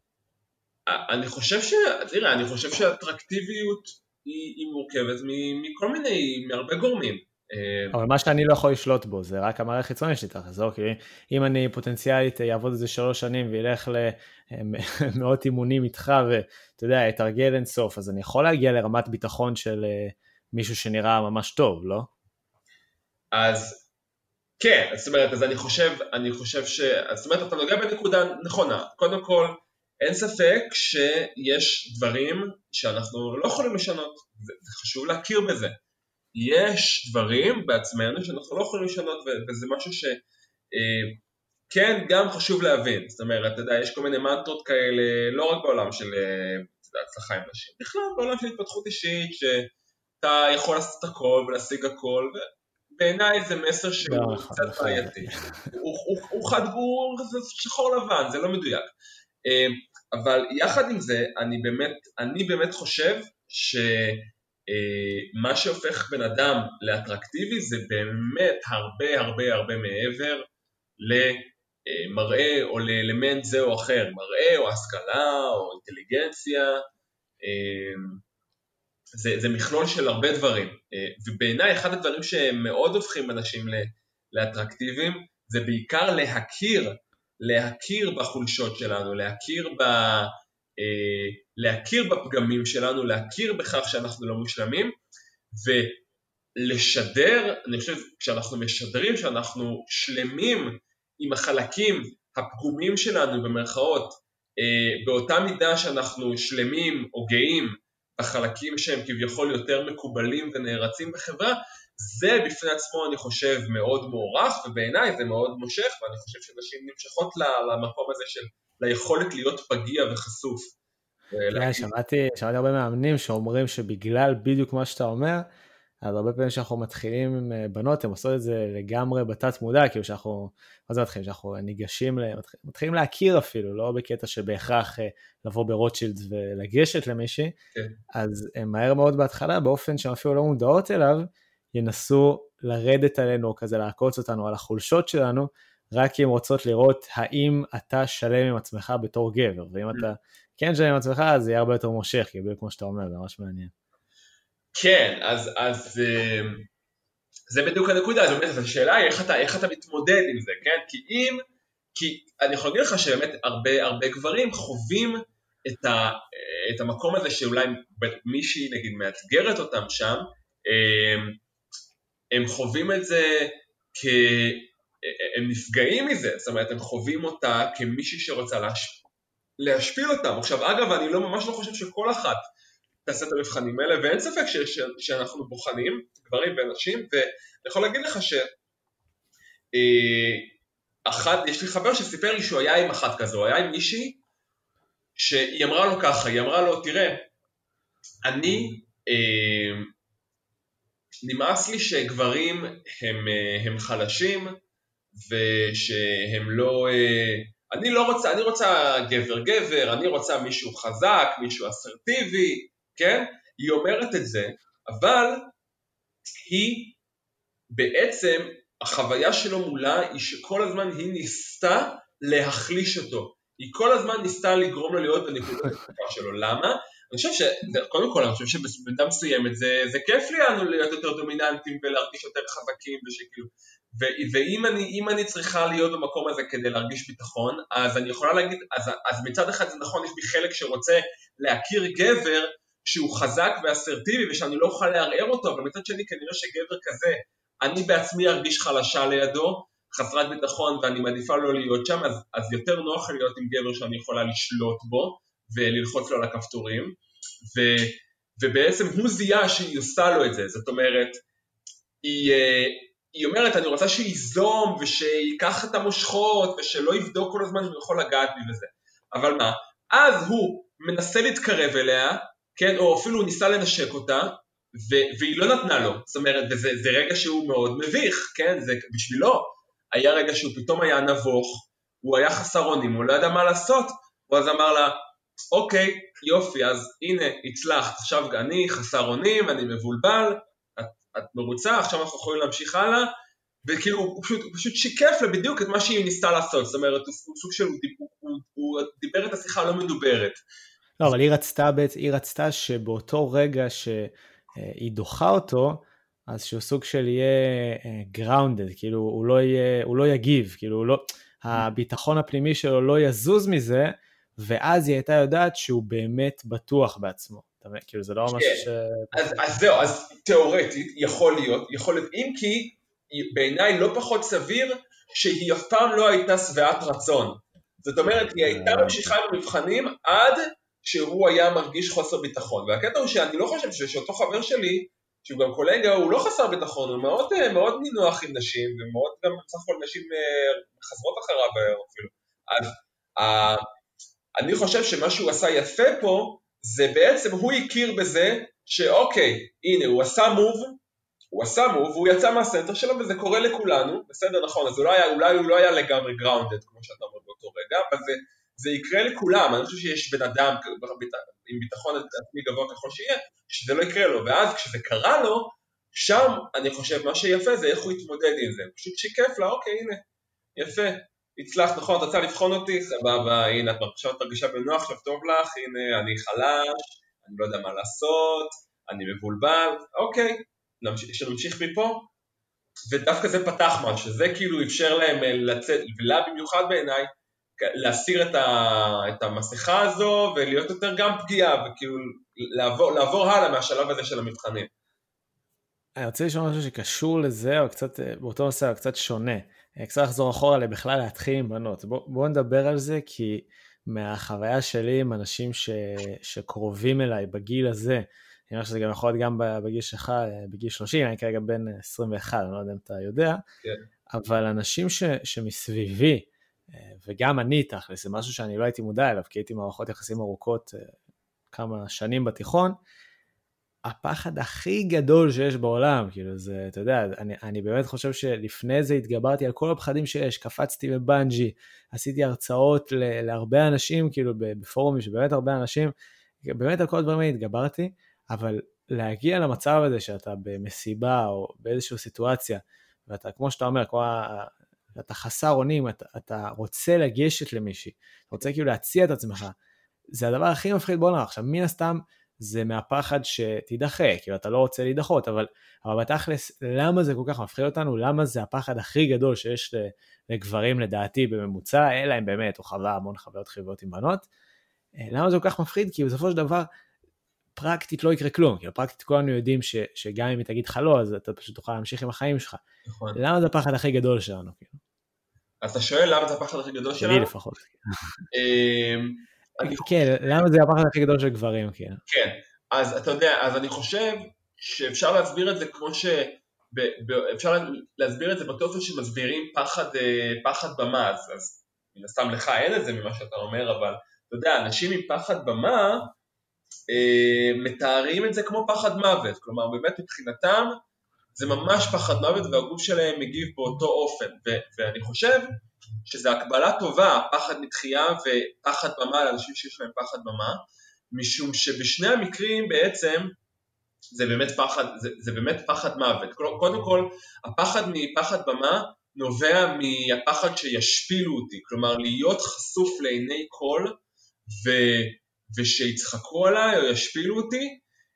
אני חושב ש... תראה, אני חושב שהאטרקטיביות היא, היא מורכבת מכל מיני, מהרבה גורמים. אבל מה שאני לא יכול לשלוט בו, זה רק המראה חיצוני שלי תחזור, כי אם אני פוטנציאלית אעבוד את זה שלוש שנים, וילך למאות אימונים איתך, ואתה יודע, אתרגל אינסוף, אז אני יכול להגיע לרמת ביטחון של מישהו שנראה ממש טוב, לא? אז כן, זאת אומרת, אז אני חושב, אני חושב ש... זאת אומרת, אתה נוגע בנקודה נכונה, קודם כל, אין ספק שיש דברים שאנחנו לא יכולים לשנות, זה חשוב להכיר בזה. יש דברים בעצמנו שאנחנו לא יכולים לשנות, וזה משהו שכן גם חשוב להבין. זאת אומרת, אתה יודע, יש כל מיני מנטרות כאלה, לא רק בעולם של הצלחה עם נשים, בכלל בעולם של התפתחות אישית, שאתה יכול לעשות הכל ולהשיג הכל, ובעיניי זה מסר שהוא קצת בעייתי. הוא חד גור, זה שחור לבן, זה לא מדויק. אבל יחד עם זה, אני באמת, אני באמת חושב ש... מה שהופך בן אדם לאטרקטיבי זה באמת הרבה הרבה הרבה מעבר למראה או לאלמנט זה או אחר, מראה או השכלה או אינטליגנציה, זה, זה מכלול של הרבה דברים, ובעיניי אחד הדברים שמאוד הופכים אנשים לאטרקטיביים זה בעיקר להכיר, להכיר בחולשות שלנו, להכיר ב... להכיר בפגמים שלנו, להכיר בכך שאנחנו לא מושלמים, ולשדר, אני חושב, כשאנחנו משדרים שאנחנו שלמים עם החלקים הפגומים שלנו במרכאות, באותה מידה שאנחנו שלמים או גאים בחלקים שהם כביכול יותר מקובלים ונערצים בחברה, זה בפני עצמו אני חושב מאוד מוערך, ובעיניי זה מאוד מושך, ואני חושב שנשים נמשכות למקום הזה של ליכולת להיות פגיע וחשוף. שמעתי, שמעתי הרבה מאמנים שאומרים שבגלל בדיוק מה שאתה אומר, אז הרבה פעמים שאנחנו מתחילים עם בנות, הן עושות את זה לגמרי בתת מודע, כאילו שאנחנו, מה זה מתחילים? שאנחנו ניגשים, מתחילים, מתחילים להכיר אפילו, לא בקטע שבהכרח לבוא ברוטשילד ולגשת למישהי, כן. אז הם מהר מאוד בהתחלה, באופן שהם אפילו לא מודעות אליו, ינסו לרדת עלינו, כזה לעקוץ אותנו על החולשות שלנו, רק אם רוצות לראות האם אתה שלם עם עצמך בתור גבר, ואם אתה כן שלם עם עצמך, אז זה יהיה הרבה יותר מושך, כי כמו שאתה אומר, זה ממש מעניין. כן, אז, אז זה בדיוק הנקודה, זאת אומרת, השאלה היא איך אתה, איך אתה מתמודד עם זה, כן? כי אם, כי אני יכול להגיד לך שבאמת הרבה, הרבה גברים חווים את, ה, את המקום הזה שאולי מישהי נגיד מאתגרת אותם שם, הם, הם חווים את זה כ... הם נפגעים מזה, זאת אומרת, הם חווים אותה כמישהי שרוצה להש... להשפיל אותם. עכשיו, אגב, אני לא ממש לא חושב שכל אחת תעשה את המבחנים האלה, ואין ספק ש... ש... שאנחנו בוחנים, גברים ואנשים, ואני יכול להגיד לך ש... אחד, יש לי חבר שסיפר לי שהוא היה עם אחת כזו, היה עם מישהי שהיא אמרה לו ככה, היא אמרה לו, תראה, אני, אה, נמאס לי שגברים הם, הם חלשים, ושהם לא, אני לא רוצה, אני רוצה גבר גבר, אני רוצה מישהו חזק, מישהו אסרטיבי, כן? היא אומרת את זה, אבל היא בעצם, החוויה שלו מולה היא שכל הזמן היא ניסתה להחליש אותו, היא כל הזמן ניסתה לגרום לו להיות בנקודת התקופה שלו, למה? אני חושב שקודם כל, אני חושב שבמידה מסוימת זה, זה כיף לי לנו להיות יותר דומיננטים ולהרגיש יותר חזקים ושכאילו, ואם אני, אם אני צריכה להיות במקום הזה כדי להרגיש ביטחון, אז אני יכולה להגיד, אז, אז מצד אחד זה נכון, יש לי חלק שרוצה להכיר גבר שהוא חזק ואסרטיבי ושאני לא אוכל לערער אותו, אבל מצד שני כנראה שגבר כזה, אני בעצמי ארגיש חלשה לידו, חסרת ביטחון ואני מעדיפה לא להיות שם, אז, אז יותר נוח להיות עם גבר שאני יכולה לשלוט בו וללחוץ לו על הכפתורים, ו, ובעצם הוא זיהה שהיא עושה לו את זה, זאת אומרת, היא... היא אומרת, אני רוצה שיזום ושיקח את המושכות ושלא יבדוק כל הזמן שהוא יכול לגעת בי וזה. אבל מה? אז הוא מנסה להתקרב אליה, כן? או אפילו הוא ניסה לנשק אותה, ו- והיא לא נתנה לו. זאת אומרת, וזה, זה רגע שהוא מאוד מביך, כן? זה בשבילו. היה רגע שהוא פתאום היה נבוך, הוא היה חסר אונים, הוא לא ידע מה לעשות, הוא אז אמר לה, אוקיי, יופי, אז הנה, הצלחת, עכשיו אני חסר אונים, אני מבולבל, את מרוצה, עכשיו אנחנו יכולים להמשיך הלאה, וכאילו הוא פשוט, הוא פשוט שיקף לה בדיוק את מה שהיא ניסתה לעשות, זאת אומרת, הוא סוג של, הוא, הוא, הוא דיבר את השיחה לא מדוברת. לא, אבל היא רצתה, היא רצתה שבאותו רגע שהיא דוחה אותו, אז שהוא סוג של יהיה grounded, כאילו הוא לא יהיה, הוא לא יגיב, כאילו לא, הביטחון הפנימי שלו לא יזוז מזה, ואז היא הייתה יודעת שהוא באמת בטוח בעצמו. כאילו זה לא ממש ש... אז, אז זהו, אז תיאורטית יכול להיות, יכול להיות, אם כי בעיניי לא פחות סביר שהיא אף פעם לא הייתה שבעת רצון. זאת אומרת, היא הייתה ממשיכה במבחנים עד שהוא היה מרגיש חוסר ביטחון. והקטע הוא שאני לא חושב שאותו חבר שלי, שהוא גם קולגה, הוא לא חסר ביטחון, הוא מאוד, מאוד נינוח עם נשים, ומאוד גם צריך כל נשים חזרות אחריו אפילו. אז אני חושב שמה שהוא עשה יפה פה, זה בעצם הוא הכיר בזה שאוקיי, הנה הוא עשה מוב, הוא עשה מוב, והוא יצא מהסנטר שלו וזה קורה לכולנו, בסדר נכון, אז אולי, אולי הוא לא היה לגמרי גראונדד כמו שאתה אומר באותו רגע, אבל זה, זה יקרה לכולם, אני חושב שיש בן אדם עם ביטחון עצמי גבוה ככל שיהיה, שזה לא יקרה לו, ואז כשזה קרה לו, שם אני חושב מה שיפה זה איך הוא יתמודד עם זה, פשוט שיקף לה, אוקיי הנה, יפה. הצלחת, נכון, אתה רוצה לבחון אותי, סבבה, הנה, את עכשיו תרגישה בנוח, עכשיו טוב לך, הנה, אני חלש, אני לא יודע מה לעשות, אני מבולבל, אוקיי, שנמשיך מפה, ודווקא זה פתח משהו, זה כאילו אפשר להם לצאת, ולה במיוחד בעיניי, להסיר את, ה, את המסכה הזו, ולהיות יותר גם פגיעה, וכאילו לעבור, לעבור הלאה מהשלב הזה של המבחנים. אני רוצה לשאול משהו שקשור לזה, או קצת, באותו נושא, או קצת שונה. קצת לחזור אחורה לבכלל להתחיל עם בנות. בואו בוא נדבר על זה, כי מהחוויה שלי עם אנשים ש, שקרובים אליי בגיל הזה, אני חושב שזה גם יכול להיות גם בגיל שלך, בגיל שלושים, אני כרגע בן עשרים ואחת, אני לא יודע אם אתה יודע, כן. אבל אנשים ש, שמסביבי, וגם אני תכל'ס, זה משהו שאני לא הייתי מודע אליו, כי הייתי מערכות יחסים ארוכות כמה שנים בתיכון, הפחד הכי גדול שיש בעולם, כאילו זה, אתה יודע, אני, אני באמת חושב שלפני זה התגברתי על כל הפחדים שיש, קפצתי בבנג'י, עשיתי הרצאות ל, להרבה אנשים, כאילו בפורומים שבאמת הרבה אנשים, באמת על כל הדברים האלה התגברתי, אבל להגיע למצב הזה שאתה במסיבה או באיזושהי סיטואציה, ואתה, כמו שאתה אומר, כמו, אתה חסר אונים, אתה, אתה רוצה לגשת למישהי, אתה רוצה כאילו להציע את עצמך, זה הדבר הכי מפחיד בעולם. עכשיו, מן הסתם, זה מהפחד שתידחה, כאילו אתה לא רוצה להידחות, אבל, אבל בתכלס, למה זה כל כך מפחיד אותנו? למה זה הפחד הכי גדול שיש לגברים לדעתי בממוצע, אלא הם באמת, או חווה המון חוויות חיוביות עם בנות, למה זה כל כך מפחיד? כי בסופו של דבר, פרקטית לא יקרה כלום, כאילו פרקטית כולנו יודעים ש, שגם אם היא תגיד לך לא, אז אתה פשוט תוכל להמשיך עם החיים שלך. נכון. למה זה הפחד הכי גדול שלנו? כאילו? אז אתה שואל למה זה הפחד הכי גדול שלנו? שלי לפחות. אני... כן, למה זה הפחד הכי גדול של גברים? כן. כן, אז אתה יודע, אז אני חושב שאפשר להסביר את זה כמו ש... ב, ב, אפשר להסביר את זה בתופן שמסבירים פחד, פחד במה, אז, אז מן הסתם לך אין את זה ממה שאתה אומר, אבל אתה יודע, אנשים עם פחד במה, אה, מתארים את זה כמו פחד מוות, כלומר באמת מבחינתם זה ממש פחד מוות והגוף שלהם מגיב באותו אופן, ו, ואני חושב שזה הקבלה טובה, פחד מתחייה ופחד במה לאנשים שיש להם פחד במה, משום שבשני המקרים בעצם זה באמת פחד, זה, זה באמת פחד מוות. קודם כל, הפחד מפחד במה נובע מהפחד שישפילו אותי, כלומר להיות חשוף לעיני כל ו, ושיצחקו עליי או ישפילו אותי,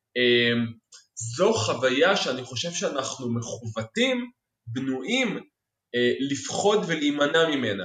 זו חוויה שאני חושב שאנחנו מחובטים, בנויים, לפחוד ולהימנע ממנה.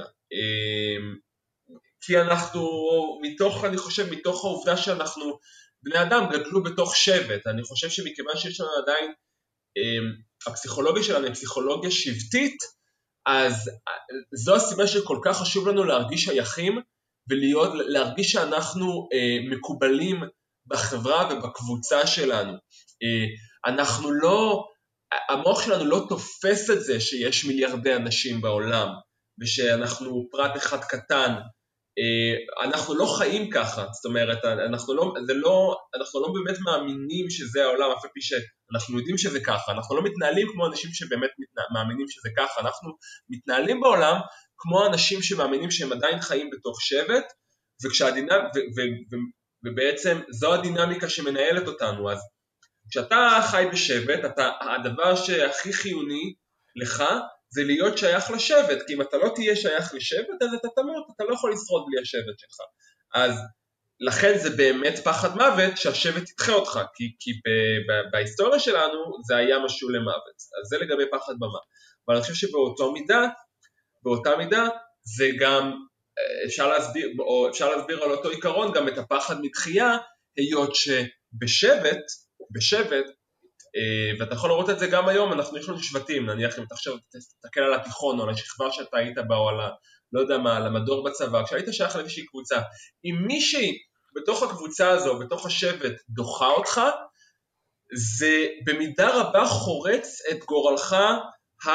כי אנחנו, מתוך, אני חושב, מתוך העובדה שאנחנו, בני אדם גדלו בתוך שבט, אני חושב שמכיוון שיש לנו עדיין, הפסיכולוגיה שלנו היא פסיכולוגיה שבטית, אז זו הסיבה שכל כך חשוב לנו להרגיש שייכים, ולהיות, להרגיש שאנחנו מקובלים בחברה ובקבוצה שלנו. אנחנו לא, המוח שלנו לא תופס את זה שיש מיליארדי אנשים בעולם, ושאנחנו פרט אחד קטן, אנחנו לא חיים ככה, זאת אומרת, אנחנו לא, זה לא, אנחנו לא באמת מאמינים שזה העולם, אף על פי שאנחנו יודעים שזה ככה, אנחנו לא מתנהלים כמו אנשים שבאמת מאמינים שזה ככה, אנחנו מתנהלים בעולם כמו אנשים שמאמינים שהם עדיין חיים בתוך שבט, וכשהדינה, ו, ו, ו, ובעצם זו הדינמיקה שמנהלת אותנו. אז כשאתה חי בשבט, אתה, הדבר שהכי חיוני לך, זה להיות שייך לשבט, כי אם אתה לא תהיה שייך לשבט, אז אתה תמות, אתה לא יכול לשרוד בלי השבט שלך. אז לכן זה באמת פחד מוות שהשבט ידחה אותך, כי, כי ב, ב, בהיסטוריה שלנו זה היה משהו למוות. אז זה לגבי פחד במה. אבל אני חושב שבאותו מידה, באותה מידה, זה גם אפשר להסביר, או אפשר להסביר על אותו עיקרון גם את הפחד מתחייה, היות שבשבט, בשבט, ואתה יכול לראות את זה גם היום, אנחנו יש לנו שבטים, נניח אם אתה עכשיו תסתכל על התיכון או על השכבה שאתה היית בה, או על, לא יודע מה, על המדור בצבא, כשהיית שייך לאיזושהי קבוצה, אם מישהי בתוך הקבוצה הזו, בתוך השבט, דוחה אותך, זה במידה רבה חורץ את גורלך ה,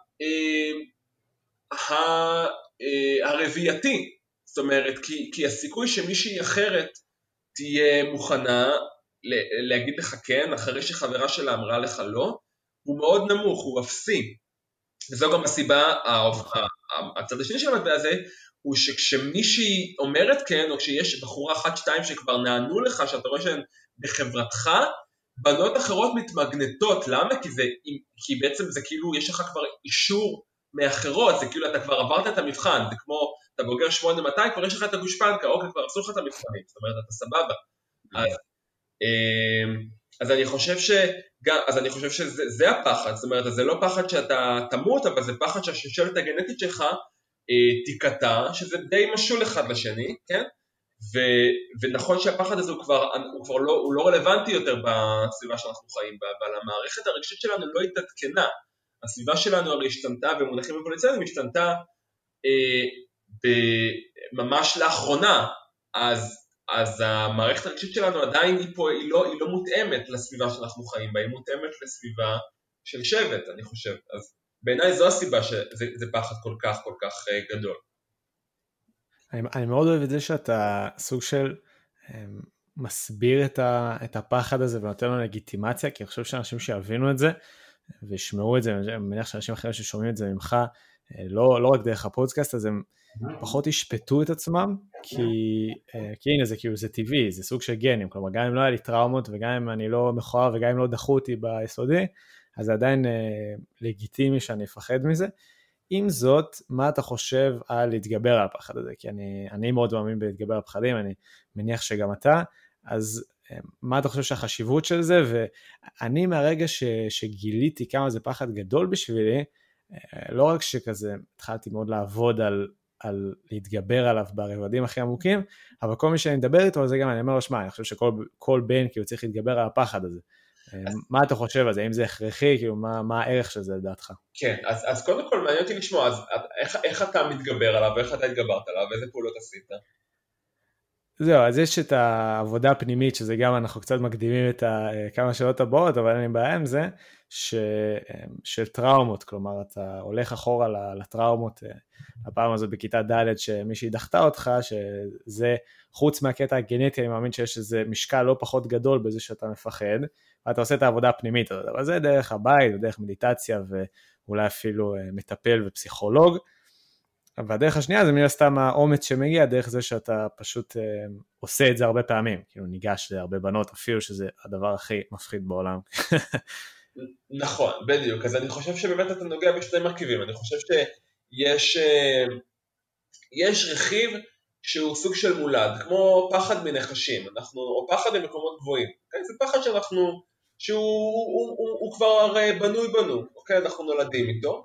ה, הרבייתי, זאת אומרת, כי, כי הסיכוי שמישהי אחרת תהיה מוכנה להגיד לך כן, אחרי שחברה שלה אמרה לך לא, הוא מאוד נמוך, הוא אפסי. וזו גם הסיבה, הצד השני של המטבע הזה, הוא שכשמישהי אומרת כן, או כשיש בחורה אחת, שתיים שכבר נענו לך, שאתה רואה שהן בחברתך, בנות אחרות מתמגנטות. למה? כי, זה, כי בעצם זה כאילו, יש לך כבר אישור מאחרות, זה כאילו אתה כבר עברת את המבחן, זה כמו, אתה בוגר שמונה מאתיים, כבר יש לך את הגושפנקה, אוקיי, כבר עשו לך את המבחנים, זאת אומרת, אתה סבבה. אז, אז אני חושב שגם, אז אני חושב שזה זה הפחד, זאת אומרת, זה לא פחד שאתה תמות, אבל זה פחד שהשושלת הגנטית שלך תיקטע, שזה די משול אחד לשני, כן? ו, ונכון שהפחד הזה הוא כבר, הוא כבר לא, הוא לא רלוונטי יותר בסביבה שאנחנו חיים בה, אבל המערכת הרגשית שלנו לא התעדכנה. הסביבה שלנו הרי השתנתה במונחים אבולוציוניים, השתנתה אה, ממש לאחרונה, אז, אז המערכת הרגשית שלנו עדיין היא פה, היא לא, היא לא מותאמת לסביבה שאנחנו חיים בה, היא מותאמת לסביבה של שבט, אני חושב. אז בעיניי זו הסיבה שזה זה פחד כל כך כל כך גדול. אני, אני מאוד אוהב את זה שאתה סוג של מסביר את, ה, את הפחד הזה ונותן לו לגיטימציה, כי אני חושב שאנשים שיבינו את זה וישמעו את זה, אני מניח שאנשים אחרים ששומעים את זה ממך, לא, לא רק דרך הפודקאסט, אז הם פחות ישפטו את עצמם, כי, כי הנה זה כאילו זה טבעי, זה סוג של גנים, כלומר גם אם לא היה לי טראומות וגם אם אני לא מכוער וגם אם לא דחו אותי ביסודי, אז זה עדיין לגיטימי שאני אפחד מזה. עם זאת, מה אתה חושב על להתגבר על הפחד הזה? כי אני, אני מאוד מאמין בלהתגבר על הפחדים, אני מניח שגם אתה, אז מה אתה חושב שהחשיבות של זה? ואני מהרגע ש, שגיליתי כמה זה פחד גדול בשבילי, לא רק שכזה התחלתי מאוד לעבוד על, על להתגבר עליו ברבדים הכי עמוקים, אבל כל מי שאני מדבר איתו על זה גם אני אומר לו, שמע, אני חושב שכל כל בן כאילו צריך להתגבר על הפחד הזה. מה אתה חושב על זה? האם זה הכרחי? כאילו, מה, מה הערך של זה לדעתך? כן, אז, אז קודם כל מעניין אותי לשמוע, אז איך, איך אתה מתגבר עליו, איך אתה התגברת עליו, איזה פעולות עשית? זהו, אז יש את העבודה הפנימית, שזה גם אנחנו קצת מקדימים את כמה שאלות הבאות, אבל אין לי בעיה עם זה, ש, של טראומות, כלומר, אתה הולך אחורה לטראומות, הפעם הזאת בכיתה ד' שמישהי דחתה אותך, שזה חוץ מהקטע הגנטי, אני מאמין שיש איזה משקל לא פחות גדול בזה שאתה מפחד, ואתה עושה את העבודה הפנימית הזאת, אבל זה דרך הבית, דרך מדיטציה, ואולי אפילו מטפל ופסיכולוג, והדרך השנייה זה מן הסתם האומץ שמגיע, דרך זה שאתה פשוט אה, עושה את זה הרבה פעמים, כאילו ניגש להרבה בנות, אפילו שזה הדבר הכי מפחיד בעולם. נכון, בדיוק, אז אני חושב שבאמת אתה נוגע בשני מרכיבים, אני חושב שיש אה, יש רכיב שהוא סוג של מולד, כמו פחד מנחשים, אנחנו, או פחד במקומות גבוהים, אוקיי? זה פחד שאנחנו, שהוא הוא, הוא, הוא כבר בנוי בנו, אוקיי? אנחנו נולדים איתו,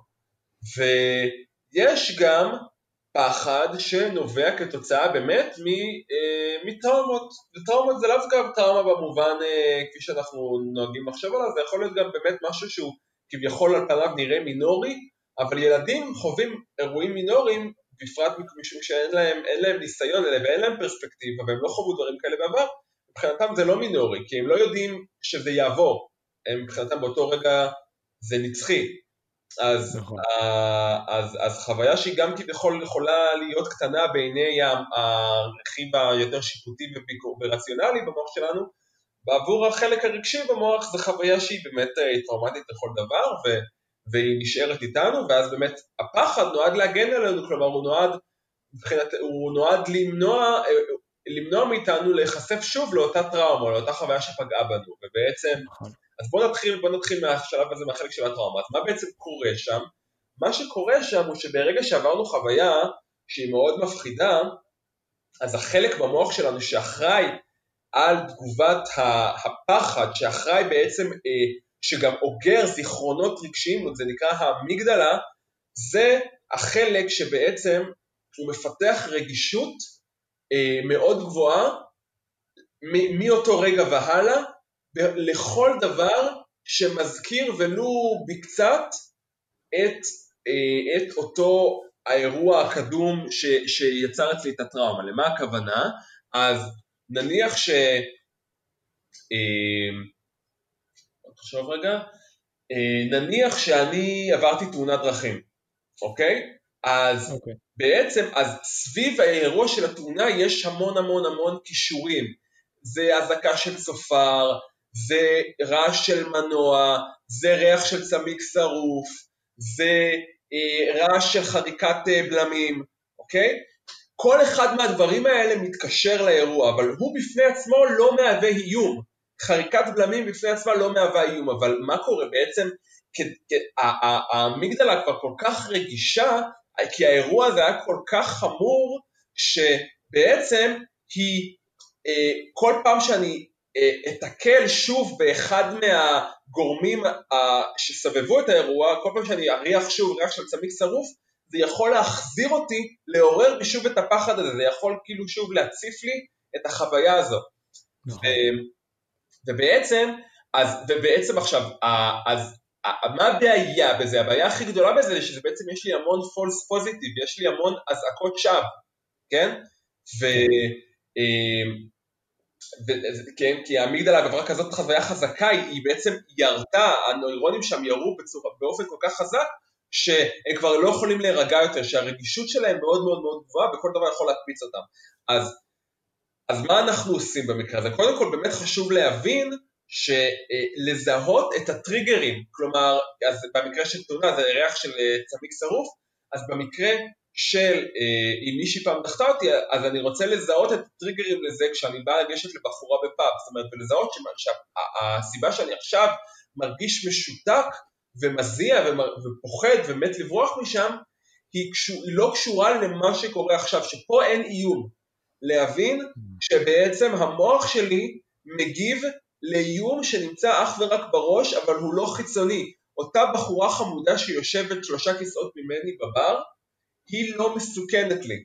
ויש גם פחד שנובע כתוצאה באמת מטראומות, וטראומות זה לאו גם טראומה במובן כפי שאנחנו נוהגים לחשוב עליו, זה יכול להיות גם באמת משהו שהוא כביכול על פניו נראה מינורי, אבל ילדים חווים אירועים מינוריים, בפרט משום שאין להם, אין להם ניסיון אלה ואין להם פרספקטיבה, והם לא חוו דברים כאלה בעבר, מבחינתם זה לא מינורי, כי הם לא יודעים שזה יעבור, הם מבחינתם באותו רגע זה נצחי, אז, נכון. אז, אז חוויה שהיא גם כביכול יכולה להיות קטנה בעיני הרכיב היותר שיפוטי ורציונלי במוח שלנו, בעבור החלק הרגשי במוח זה חוויה שהיא באמת טראומטית לכל דבר, ו, והיא נשארת איתנו, ואז באמת הפחד נועד להגן עלינו, כלומר הוא נועד, הוא נועד למנוע, למנוע מאיתנו להיחשף שוב לאותה טראומה, לאותה חוויה שפגעה בנו, ובעצם, נכון. אז בוא נתחיל, בוא נתחיל מהשלב הזה, מהחלק של הטראומה. אז מה בעצם קורה שם? מה שקורה שם הוא שברגע שעברנו חוויה שהיא מאוד מפחידה, אז החלק במוח שלנו שאחראי על תגובת הפחד, שאחראי בעצם, שגם אוגר זיכרונות רגשיים, זה נקרא המגדלה, זה החלק שבעצם הוא מפתח רגישות מאוד גבוהה, מאותו רגע והלאה, לכל דבר שמזכיר ולו בקצת את, את אותו האירוע הקדום ש, שיצר אצלי את הטראומה. למה הכוונה? אז נניח ש... תחשוב רגע, נניח שאני עברתי תאונת דרכים, אוקיי? אז okay. בעצם, אז סביב האירוע של התאונה יש המון המון המון קישורים, זה הזקה של צופר, זה רעש של מנוע, זה ריח של צמיג שרוף, זה אה, רעש של חריקת אה, בלמים, אוקיי? כל אחד מהדברים האלה מתקשר לאירוע, אבל הוא בפני עצמו לא מהווה איום, חריקת בלמים בפני עצמה לא מהווה איום, אבל מה קורה בעצם? המגדלה כבר כל כך רגישה, כי האירוע הזה היה כל כך חמור, שבעצם היא, כל פעם שאני אתקל שוב באחד מהגורמים שסבבו את האירוע, כל פעם שאני אריח שוב ריח של צמיג שרוף, זה יכול להחזיר אותי, לעורר שוב את הפחד הזה, זה יכול כאילו שוב להציף לי את החוויה הזאת. ובעצם, אז, ובעצם עכשיו, אז, מה הבעיה בזה? הבעיה הכי גדולה בזה זה שזה בעצם יש לי המון false positive, יש לי המון הזעקות שווא, כן? ו, ו, כן, כי המגדלה עברה כזאת חוויה חזקה, היא בעצם ירתה, הנוירונים שם ירו בצורה, באופן כל כך חזק, שהם כבר לא יכולים להירגע יותר, שהרגישות שלהם מאוד מאוד מאוד גבוהה, וכל דבר יכול להקפיץ אותם. אז אז מה אנחנו עושים במקרה הזה? קודם כל באמת חשוב להבין שלזהות את הטריגרים, כלומר, אז במקרה של תאונה זה ריח של צמיג שרוף, אז במקרה של אם מישהי פעם דחתה אותי, אז אני רוצה לזהות את הטריגרים לזה כשאני בא לגשת לבחורה בפאב, זאת אומרת, ולזהות שהסיבה שאני עכשיו מרגיש משותק ומזיע ופוחד ומת לברוח משם, היא לא קשורה למה שקורה עכשיו, שפה אין איום. להבין שבעצם המוח שלי מגיב לאיום שנמצא אך ורק בראש, אבל הוא לא חיצוני. אותה בחורה חמודה שיושבת שלושה כיסאות ממני בבר, היא לא מסוכנת לי.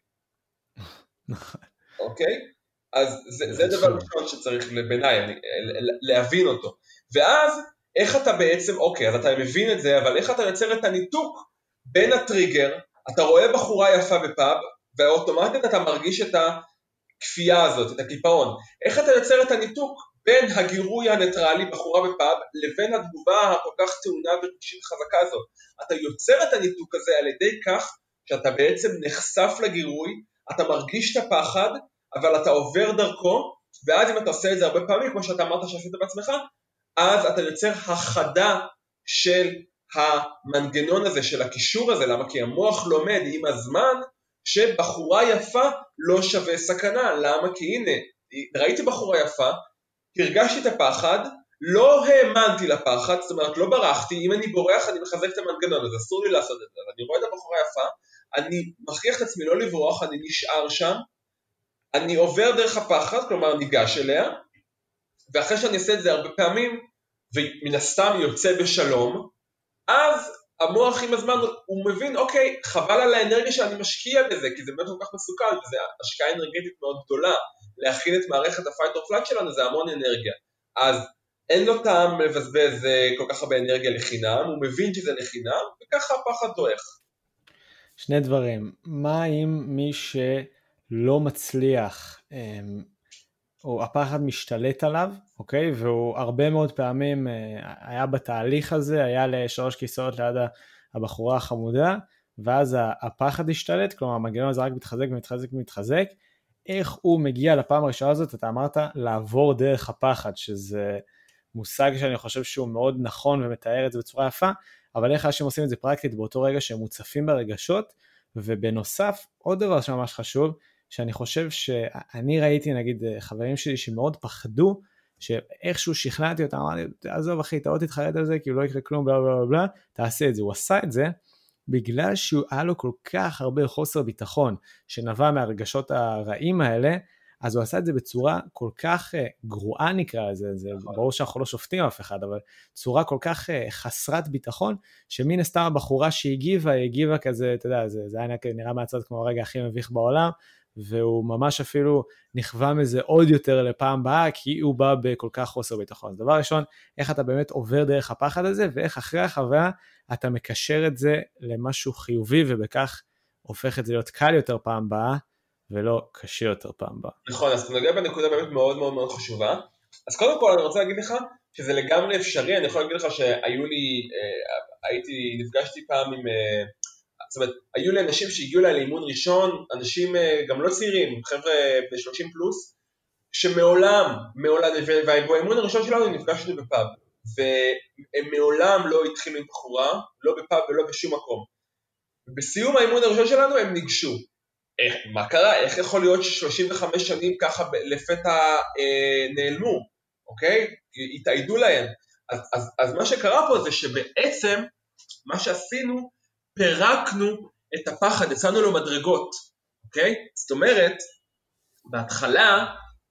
אוקיי? אז זה, זה דבר ראשון שצריך בעיניי להבין אותו. ואז איך אתה בעצם, אוקיי, אז אתה מבין את זה, אבל איך אתה יוצר את הניתוק בין הטריגר, אתה רואה בחורה יפה בפאב, ואוטומטית אתה מרגיש את הכפייה הזאת, את הקיפאון. איך אתה יוצר את הניתוק בין הגירוי הניטרלי, בחורה בפאב, לבין התגובה הכל כך טעונה ורגשית חזקה הזאת? אתה יוצר את הניתוק הזה על ידי כך שאתה בעצם נחשף לגירוי, אתה מרגיש את הפחד, אבל אתה עובר דרכו, ואז אם אתה עושה את זה הרבה פעמים, כמו שאתה אמרת שעשית בעצמך, אז אתה יוצר החדה של המנגנון הזה, של הקישור הזה. למה? כי המוח לומד עם הזמן שבחורה יפה לא שווה סכנה. למה? כי הנה, ראיתי בחורה יפה, הרגשתי את הפחד, לא האמנתי לפחד, זאת אומרת לא ברחתי, אם אני בורח אני מחזק את המנגנון, אז אסור לי לעשות את זה. אני רואה את הבחורה יפה, אני מכריח את עצמי לא לברוח, אני נשאר שם, אני עובר דרך הפחד, כלומר ניגש אליה, ואחרי שאני אעשה את זה הרבה פעמים, ומן הסתם יוצא בשלום, אז המוח עם הזמן הוא מבין, אוקיי, חבל על האנרגיה שאני משקיע בזה, כי זה באמת כל כך מסוכן, וזה השקעה אנרגטית מאוד גדולה, להכין את מערכת ה-fight or flight שלנו, זה המון אנרגיה. אז אין לו טעם לבזבז כל כך הרבה אנרגיה לחינם, הוא מבין שזה לחינם, וככה הפחד דועך. שני דברים, מה אם מי שלא מצליח, או הפחד משתלט עליו, אוקיי? והוא הרבה מאוד פעמים היה בתהליך הזה, היה לשלוש כיסאות ליד הבחורה החמודה, ואז הפחד השתלט, כלומר המנגנון הזה רק מתחזק ומתחזק ומתחזק, איך הוא מגיע לפעם הראשונה הזאת, אתה אמרת לעבור דרך הפחד, שזה מושג שאני חושב שהוא מאוד נכון ומתאר את זה בצורה יפה, אבל איך אנשים עושים את זה פרקטית באותו רגע שהם מוצפים ברגשות, ובנוסף, עוד דבר שממש חשוב, שאני חושב שאני ראיתי נגיד חברים שלי שמאוד פחדו, שאיכשהו שכנעתי אותם, אמרתי, עזוב אחי, אתה עוד תתחרט על זה, כי הוא לא יקרה כלום, בלה בלה בלה, תעשה את זה. הוא עשה את זה, בגלל שהיה לו כל כך הרבה חוסר ביטחון, שנבע מהרגשות הרעים האלה, אז הוא עשה את זה בצורה כל כך גרועה נקרא לזה, זה ברור שאנחנו לא שופטים אף אחד, אבל צורה כל כך חסרת ביטחון, שמן הסתם הבחורה שהגיבה, הגיבה כזה, אתה יודע, זה, זה היה נראה מהצד כמו הרגע הכי מביך בעולם, והוא ממש אפילו נכווה מזה עוד יותר לפעם הבאה, כי הוא בא בכל כך חוסר ביטחון. דבר ראשון, איך אתה באמת עובר דרך הפחד הזה, ואיך אחרי החוויה אתה מקשר את זה למשהו חיובי, ובכך הופך את זה להיות קל יותר פעם הבאה, ולא קשה יותר פעם הבאה. נכון, אז אתה נוגע בנקודה באמת מאוד מאוד מאוד חשובה. אז קודם כל אני רוצה להגיד לך, שזה לגמרי אפשרי, אני יכול להגיד לך שהיו לי, הייתי, נפגשתי פעם עם, זאת אומרת, היו לי אנשים שהגיעו אליי לאימון ראשון, אנשים גם לא צעירים, חבר'ה ב-שלושים פלוס, שמעולם, מעולם, ובאימון הראשון שלנו נפגשנו בפאב, והם מעולם לא התחילו עם בחורה, לא בפאב ולא בשום מקום. ובסיום האימון הראשון שלנו הם ניגשו. איך, מה קרה? איך יכול להיות ש-שלושים וחמש שנים ככה לפתע אה, נעלמו, אוקיי? התעידו להם. אז, אז, אז מה שקרה פה זה שבעצם מה שעשינו, פירקנו את הפחד, יצאנו לו מדרגות, אוקיי? זאת אומרת, בהתחלה,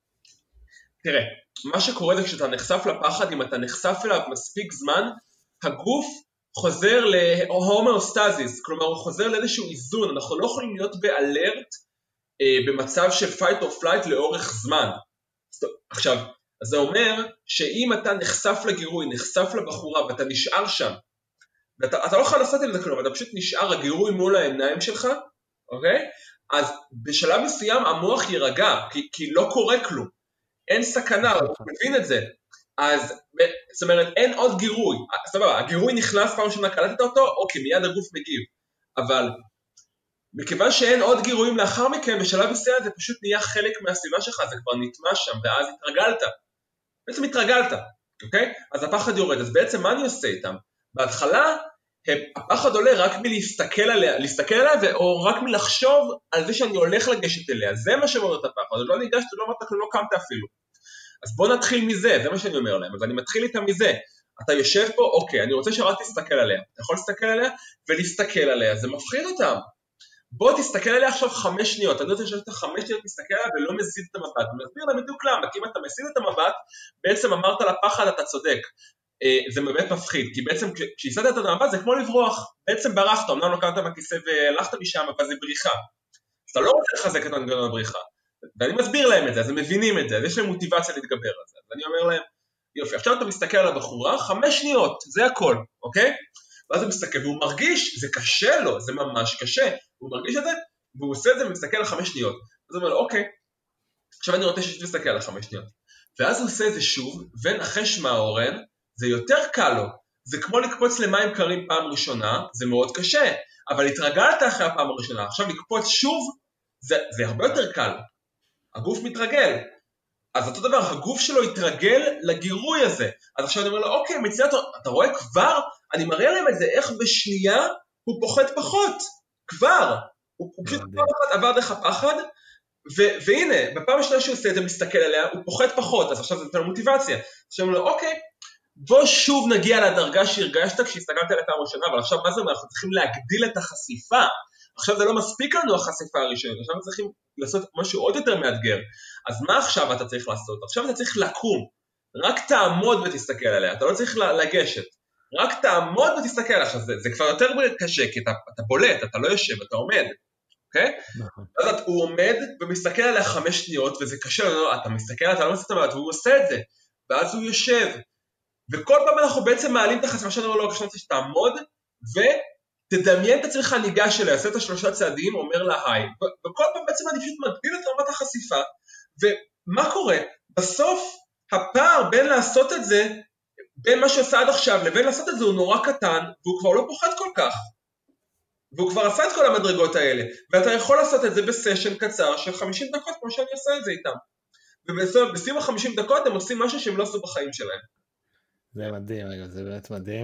תראה, מה שקורה זה כשאתה נחשף לפחד, אם אתה נחשף אליו מספיק זמן, הגוף חוזר להומאוסטזיס, כלומר הוא חוזר לאיזשהו איזון, אנחנו לא יכולים להיות באלרט אה, במצב של fight or flight לאורך זמן. עכשיו, אז זה אומר שאם אתה נחשף לגירוי, נחשף לבחורה ואתה נשאר שם, ואתה אתה לא יכול לעשות עם זה כלום, אתה פשוט נשאר הגירוי מול העיניים שלך, אוקיי? אז בשלב מסוים המוח יירגע, כי, כי לא קורה כלום, אין סכנה, הוא מבין את זה. אז, זאת אומרת, אין עוד גירוי, סבבה, הגירוי נכנס פעם ראשונה, קלטת אותו, אוקיי, מיד הגוף מגיב, אבל מכיוון שאין עוד גירויים לאחר מכן, בשלב מסוים זה פשוט נהיה חלק מהסביבה שלך, זה כבר נטמע שם, ואז התרגלת. בעצם התרגלת, אוקיי? אז הפחד יורד. אז בעצם מה אני עושה איתם? בהתחלה, הפחד עולה רק מלהסתכל עליה, להסתכל עליה, או רק מלחשוב על זה שאני הולך לגשת אליה. זה מה שאומר את הפחד. עוד לא ניגשת, לא אמרת, לא קמת אפילו. אז בוא נתחיל מזה, זה מה שאני אומר להם. אז אני מתחיל איתם מזה. אתה יושב פה, אוקיי, אני רוצה שרק תסתכל עליה. אתה יכול להסתכל עליה ולהסתכל עליה. זה מפחיד אותם. בוא תסתכל עליה עכשיו חמש שניות, אני רוצה שאתה חמש שניות תסתכל עליה ולא מזיד את המבט, ומסביר לה בדיוק למה, כי אם אתה מזיד את המבט, בעצם אמרת לפחד אתה צודק, זה באמת מפחיד, כי בעצם כשהסדת את המבט זה כמו לברוח, בעצם ברחת, אמנם לא קמת מהכיסא והלכת משם, אבל זה בריחה, אז אתה לא רוצה לחזק את מנגנון הבריחה, ואני מסביר להם את זה, אז הם מבינים את זה, אז יש להם מוטיבציה להתגבר על זה, אז אני אומר להם, יופי, עכשיו אתה מסתכל על הבחורה, חמש שניות, זה הכל, אוקיי? ואז הוא מסתכל, והוא מרגיש, זה קשה לו, זה ממש קשה, הוא מרגיש את זה, והוא עושה את זה ומסתכל על חמש שניות. אז הוא אומר לו, אוקיי, עכשיו אני רוצה שתסתכל על חמש שניות. ואז הוא עושה את זה שוב, ונחש מהאורן, זה יותר קל לו. זה כמו לקפוץ למים קרים פעם ראשונה, זה מאוד קשה, אבל התרגלת אחרי הפעם הראשונה. עכשיו לקפוץ שוב, זה, זה הרבה יותר קל. הגוף מתרגל. אז אותו דבר, הגוף שלו יתרגל לגירוי הזה. אז עכשיו אני אומר לו, אוקיי, מציע, אתה, אתה רואה כבר, אני מראה להם את זה, איך בשנייה הוא פוחד פחות. כבר. הוא, הוא פשוט פעם אחת עבר דרך הפחד, ו- והנה, בפעם השנייה שהוא עושה את זה, מסתכל עליה, הוא פוחד פחות, אז עכשיו זה נותן מוטיבציה. עכשיו אני אומר לו, אוקיי, בוא שוב נגיע לדרגה שהרגשת כשהסתגלת על פעם ראשונה, אבל עכשיו מה זה אומר? אנחנו צריכים להגדיל את החשיפה. עכשיו זה לא מספיק לנו החשיפה הראשונית, עכשיו אנחנו צריכים לעשות משהו עוד יותר מאתגר. אז מה עכשיו אתה צריך לעשות? עכשיו אתה צריך לקום, רק תעמוד ותסתכל עליה, אתה לא צריך לגשת, רק תעמוד ותסתכל עליה. זה, זה כבר יותר קשה, כי אתה, אתה בולט, אתה לא יושב, אתה עומד, אוקיי? נכון. אז הוא עומד ומסתכל עליה חמש שניות, וזה קשה לנו, אתה מסתכל עליה, אתה לא מסתכל עליה, והוא עושה את זה, ואז הוא יושב, וכל פעם אנחנו בעצם מעלים את החשיפה שלנו, לא כשאתה רוצה שתעמוד, ותדמיין את עצמך ניגש אליה, עושה את השלושה צעדים, אומר לה היי, וכל פעם בעצם אני פשוט מגדיל את רמת החשיפה, ומה קורה? בסוף הפער בין לעשות את זה, בין מה שעושה עד עכשיו לבין לעשות את זה הוא נורא קטן, והוא כבר לא פוחד כל כך, והוא כבר עשה את כל המדרגות האלה, ואתה יכול לעשות את זה בסשן קצר של חמישים דקות, כמו שאני עושה את זה איתם, ובסיום ה-חמישים דקות הם עושים משהו שהם לא עשו בחיים שלהם. זה מדהים, זה באמת מדהים,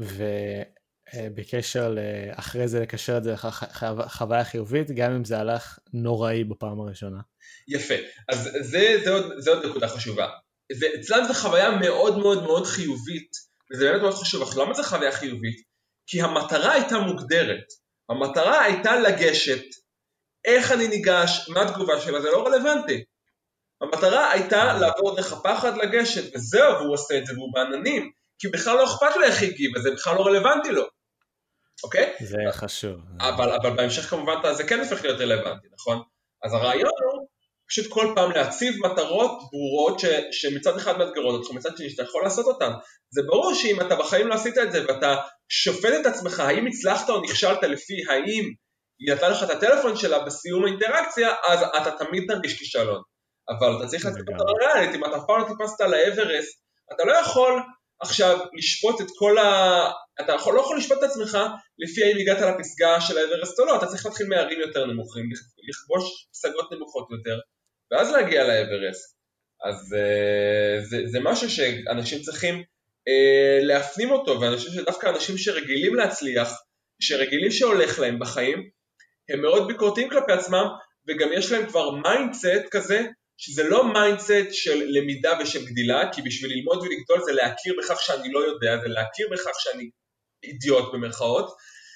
ובקשר לאחרי זה לקשר את זה לחוויה חיובית, גם אם זה הלך נוראי בפעם הראשונה. יפה, אז זה, זה עוד, זה עוד נקודה חשובה. זה, אצלם זו חוויה מאוד מאוד מאוד חיובית, וזה באמת מאוד חשוב. אך למה זו חוויה חיובית? כי המטרה הייתה מוגדרת. המטרה הייתה לגשת, איך אני ניגש, מה התגובה שלה, זה לא רלוונטי. המטרה הייתה לעבור דרך הפחד לגשת, וזהו, והוא עושה את זה, והוא בעננים, כי בכלל לא אכפת לו איך הגיב, וזה בכלל לא רלוונטי לו. אוקיי? זה חשוב. אבל, אבל בהמשך כמובן זה כן הופך להיות רלוונטי, נכון? אז הרעיון הוא פשוט כל פעם להציב מטרות ברורות ש, שמצד אחד מאתגרות אותך, מצד שני שאתה יכול לעשות אותן. זה ברור שאם אתה בחיים לא עשית את זה, ואתה שופט את עצמך, האם הצלחת או נכשלת לפי האם היא נתנה לך את הטלפון שלה בסיום האינטראקציה, אז אתה תמיד תרגיש כישלון. אבל אתה צריך להציב מטרה ריאלית, אם אתה אף פעם לא טיפסת על האברסט, אתה לא יכול עכשיו לשפוט את כל ה... אתה יכול, לא יכול לשפוט את עצמך לפי האם הגעת לפסגה של האברסט או לא, אתה צריך להתחיל מהרים יותר נמוכים, לכבוש פסגות נמוכות יותר, ואז להגיע לאברסט. אז זה, זה משהו שאנשים צריכים אה, להפנים אותו, ואני חושב שדווקא אנשים שרגילים להצליח, שרגילים שהולך להם בחיים, הם מאוד ביקורתיים כלפי עצמם, וגם יש להם כבר מיינדסט כזה, שזה לא מיינדסט של למידה ושל גדילה, כי בשביל ללמוד ולגדול זה להכיר בכך שאני לא יודע, זה להכיר בכך שאני אידיוט במרכאות,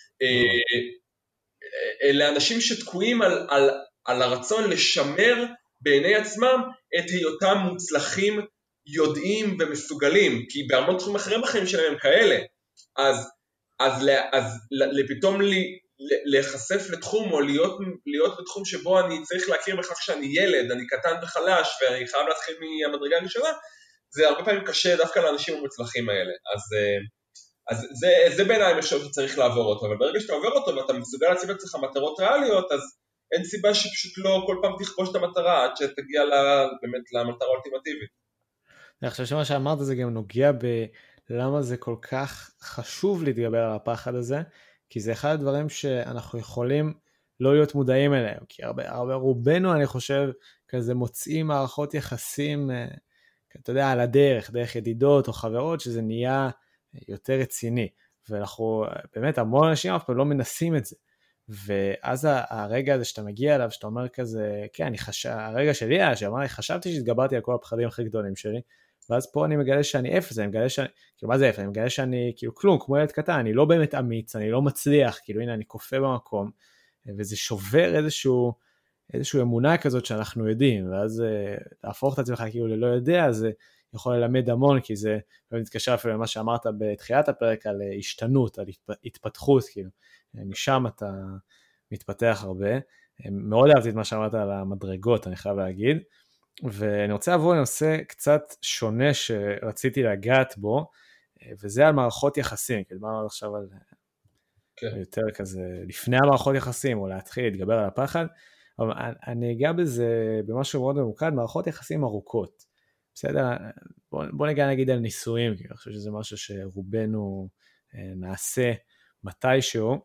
אלה אנשים שתקועים על, על, על הרצון לשמר בעיני עצמם את היותם מוצלחים, יודעים ומסוגלים, כי בהרמון תחומים אחרים בחיים שלהם הם כאלה, אז, אז, אז לפתאום לי, להיחשף לתחום או להיות, להיות בתחום שבו אני צריך להכיר בכך שאני ילד, אני קטן וחלש ואני חייב להתחיל מהמדרגה הראשונה, זה הרבה פעמים קשה דווקא לאנשים המוצלחים האלה. אז, אז זה, זה בעיניי משהו שצריך לעבור אותו, אבל ברגע שאתה עובר אותו ואתה מסוגל להציב לעצמך מטרות ריאליות, אז אין סיבה שפשוט לא כל פעם תכבוש את המטרה עד שתגיע לה, באמת למטרה האולטימטיבית. אני חושב שמה שאמרת זה גם נוגע בלמה זה כל כך חשוב להתגבר על הפחד הזה, כי זה אחד הדברים שאנחנו יכולים לא להיות מודעים אליהם, כי הרבה, הרבה, רובנו אני חושב כזה מוצאים מערכות יחסים, אתה יודע, על הדרך, דרך ידידות או חברות, שזה נהיה יותר רציני, ואנחנו באמת המון אנשים אף פעם לא מנסים את זה, ואז הרגע הזה שאתה מגיע אליו, שאתה אומר כזה, כן, אני חשב, הרגע שלי היה, שאמר לי, חשבתי שהתגברתי על כל הפחדים הכי גדולים שלי, ואז פה אני מגלה שאני אפס, אני מגלה שאני, כאילו מה זה אפס? אני מגלה שאני כאילו כלום, כמו ילד קטן, אני לא באמת אמיץ, אני לא מצליח, כאילו הנה אני קופא במקום, וזה שובר איזשהו, איזשהו אמונה כזאת שאנחנו יודעים, ואז להפוך את עצמך כאילו ללא יודע, זה יכול ללמד המון, כי זה מתקשר אפילו למה שאמרת בתחילת הפרק על השתנות, על התפתחות, כאילו, משם אתה מתפתח הרבה. מאוד אהבתי את מה שאמרת על המדרגות, אני חייב להגיד, ואני רוצה לעבור לנושא קצת שונה שרציתי לגעת בו, וזה על מערכות יחסים, כי דברנו עכשיו על כן. יותר כזה לפני המערכות יחסים, או להתחיל להתגבר על הפחד, אבל אני אגע בזה במשהו מאוד ממוקד, מערכות יחסים ארוכות, בסדר? בוא, בוא ניגע נגיד על נישואים, כי אני חושב שזה משהו שרובנו נעשה מתישהו.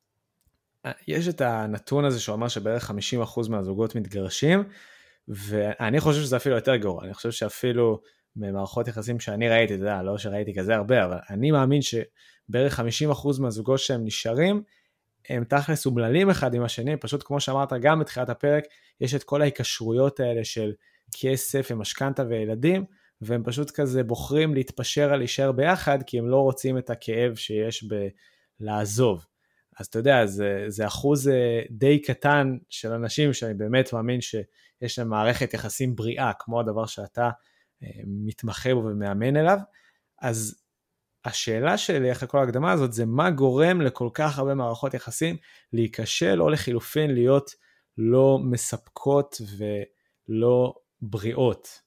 יש את הנתון הזה שאומר שבערך חמישים אחוז מהזוגות מתגרשים, ואני חושב שזה אפילו יותר גרוע, אני חושב שאפילו במערכות יחסים שאני ראיתי, אתה יודע, לא שראיתי כזה הרבה, אבל אני מאמין שבערך חמישים אחוז מהזוגות שהם נשארים, הם תכלס אומללים אחד עם השני, פשוט כמו שאמרת גם בתחילת הפרק, יש את כל ההיקשרויות האלה של כסף ומשכנתה וילדים, והם פשוט כזה בוחרים להתפשר על להישאר ביחד, כי הם לא רוצים את הכאב שיש בלעזוב. אז אתה יודע, זה, זה אחוז די קטן של אנשים שאני באמת מאמין שיש להם מערכת יחסים בריאה, כמו הדבר שאתה מתמחה בו ומאמן אליו. אז השאלה שלי אחרי כל ההקדמה הזאת זה מה גורם לכל כך הרבה מערכות יחסים להיכשל או לחילופין להיות לא מספקות ולא בריאות.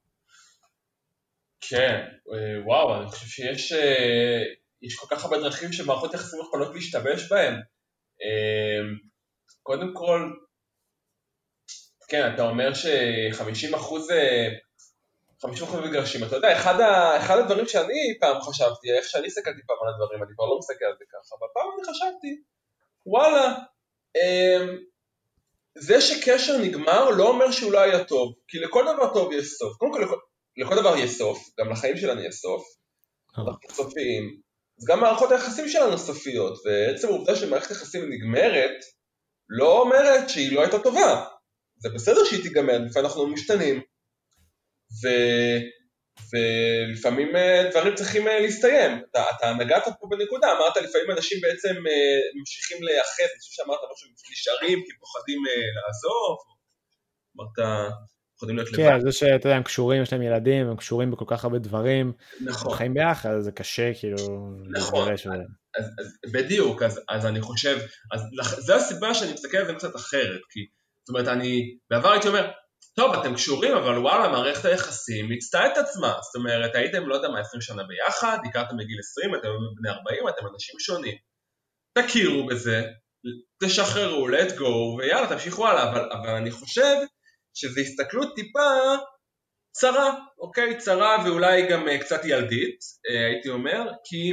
כן, וואו, אני חושב שיש יש כל כך הרבה דרכים שמערכות יחסים יכולות להשתמש בהן. קודם כל, כן, אתה אומר ש-חמישים אחוז חמישים אחוז מגרשים, אתה יודע, אחד, ה, אחד הדברים שאני פעם חשבתי, איך שאני הסתכלתי פעם על הדברים, אני כבר לא מסתכל על זה ככה, אבל פעם אני חשבתי, וואלה, זה שקשר נגמר לא אומר שהוא לא היה טוב, כי לכל דבר טוב יש סוף, קודם כל לכל, לכל דבר יש סוף, גם לחיים שלנו יש סוף, אנחנו סופיים, אז גם מערכות היחסים שלנו סופיות, ועצם העובדה שמערכת היחסים נגמרת, לא אומרת שהיא לא הייתה טובה, זה בסדר שהיא תיגמר, לפעמים אנחנו משתנים, ו... ולפעמים דברים צריכים להסתיים. אתה, אתה נגעת פה בנקודה, אמרת לפעמים אנשים בעצם ממשיכים לאחד, אני חושב שאמרת משהו, נשארים כי פוחדים לעזוב, אמרת, פוחדים להיות לבד. כן, זה שאתה יודע, הם קשורים, יש להם ילדים, הם קשורים בכל כך הרבה דברים, נכון. חיים ביחד, זה קשה כאילו, נכון, אז, אז, בדיוק, אז, אז אני חושב, אז זו הסיבה שאני מסתכל על זה קצת אחרת, כי, זאת אומרת, אני, בעבר הייתי אומר, טוב, אתם קשורים, אבל וואלה, מערכת היחסים מצטעה את עצמה, זאת אומרת, הייתם, לא יודע מה, עשרים שנה ביחד, הכרתם בגיל עשרים, אתם בני ארבעים, אתם אנשים שונים. תכירו בזה, תשחררו, let go, ויאללה, תמשיכו הלאה, אבל, אבל אני חושב שזו הסתכלות טיפה צרה, אוקיי? צרה ואולי גם קצת ילדית, הייתי אומר, כי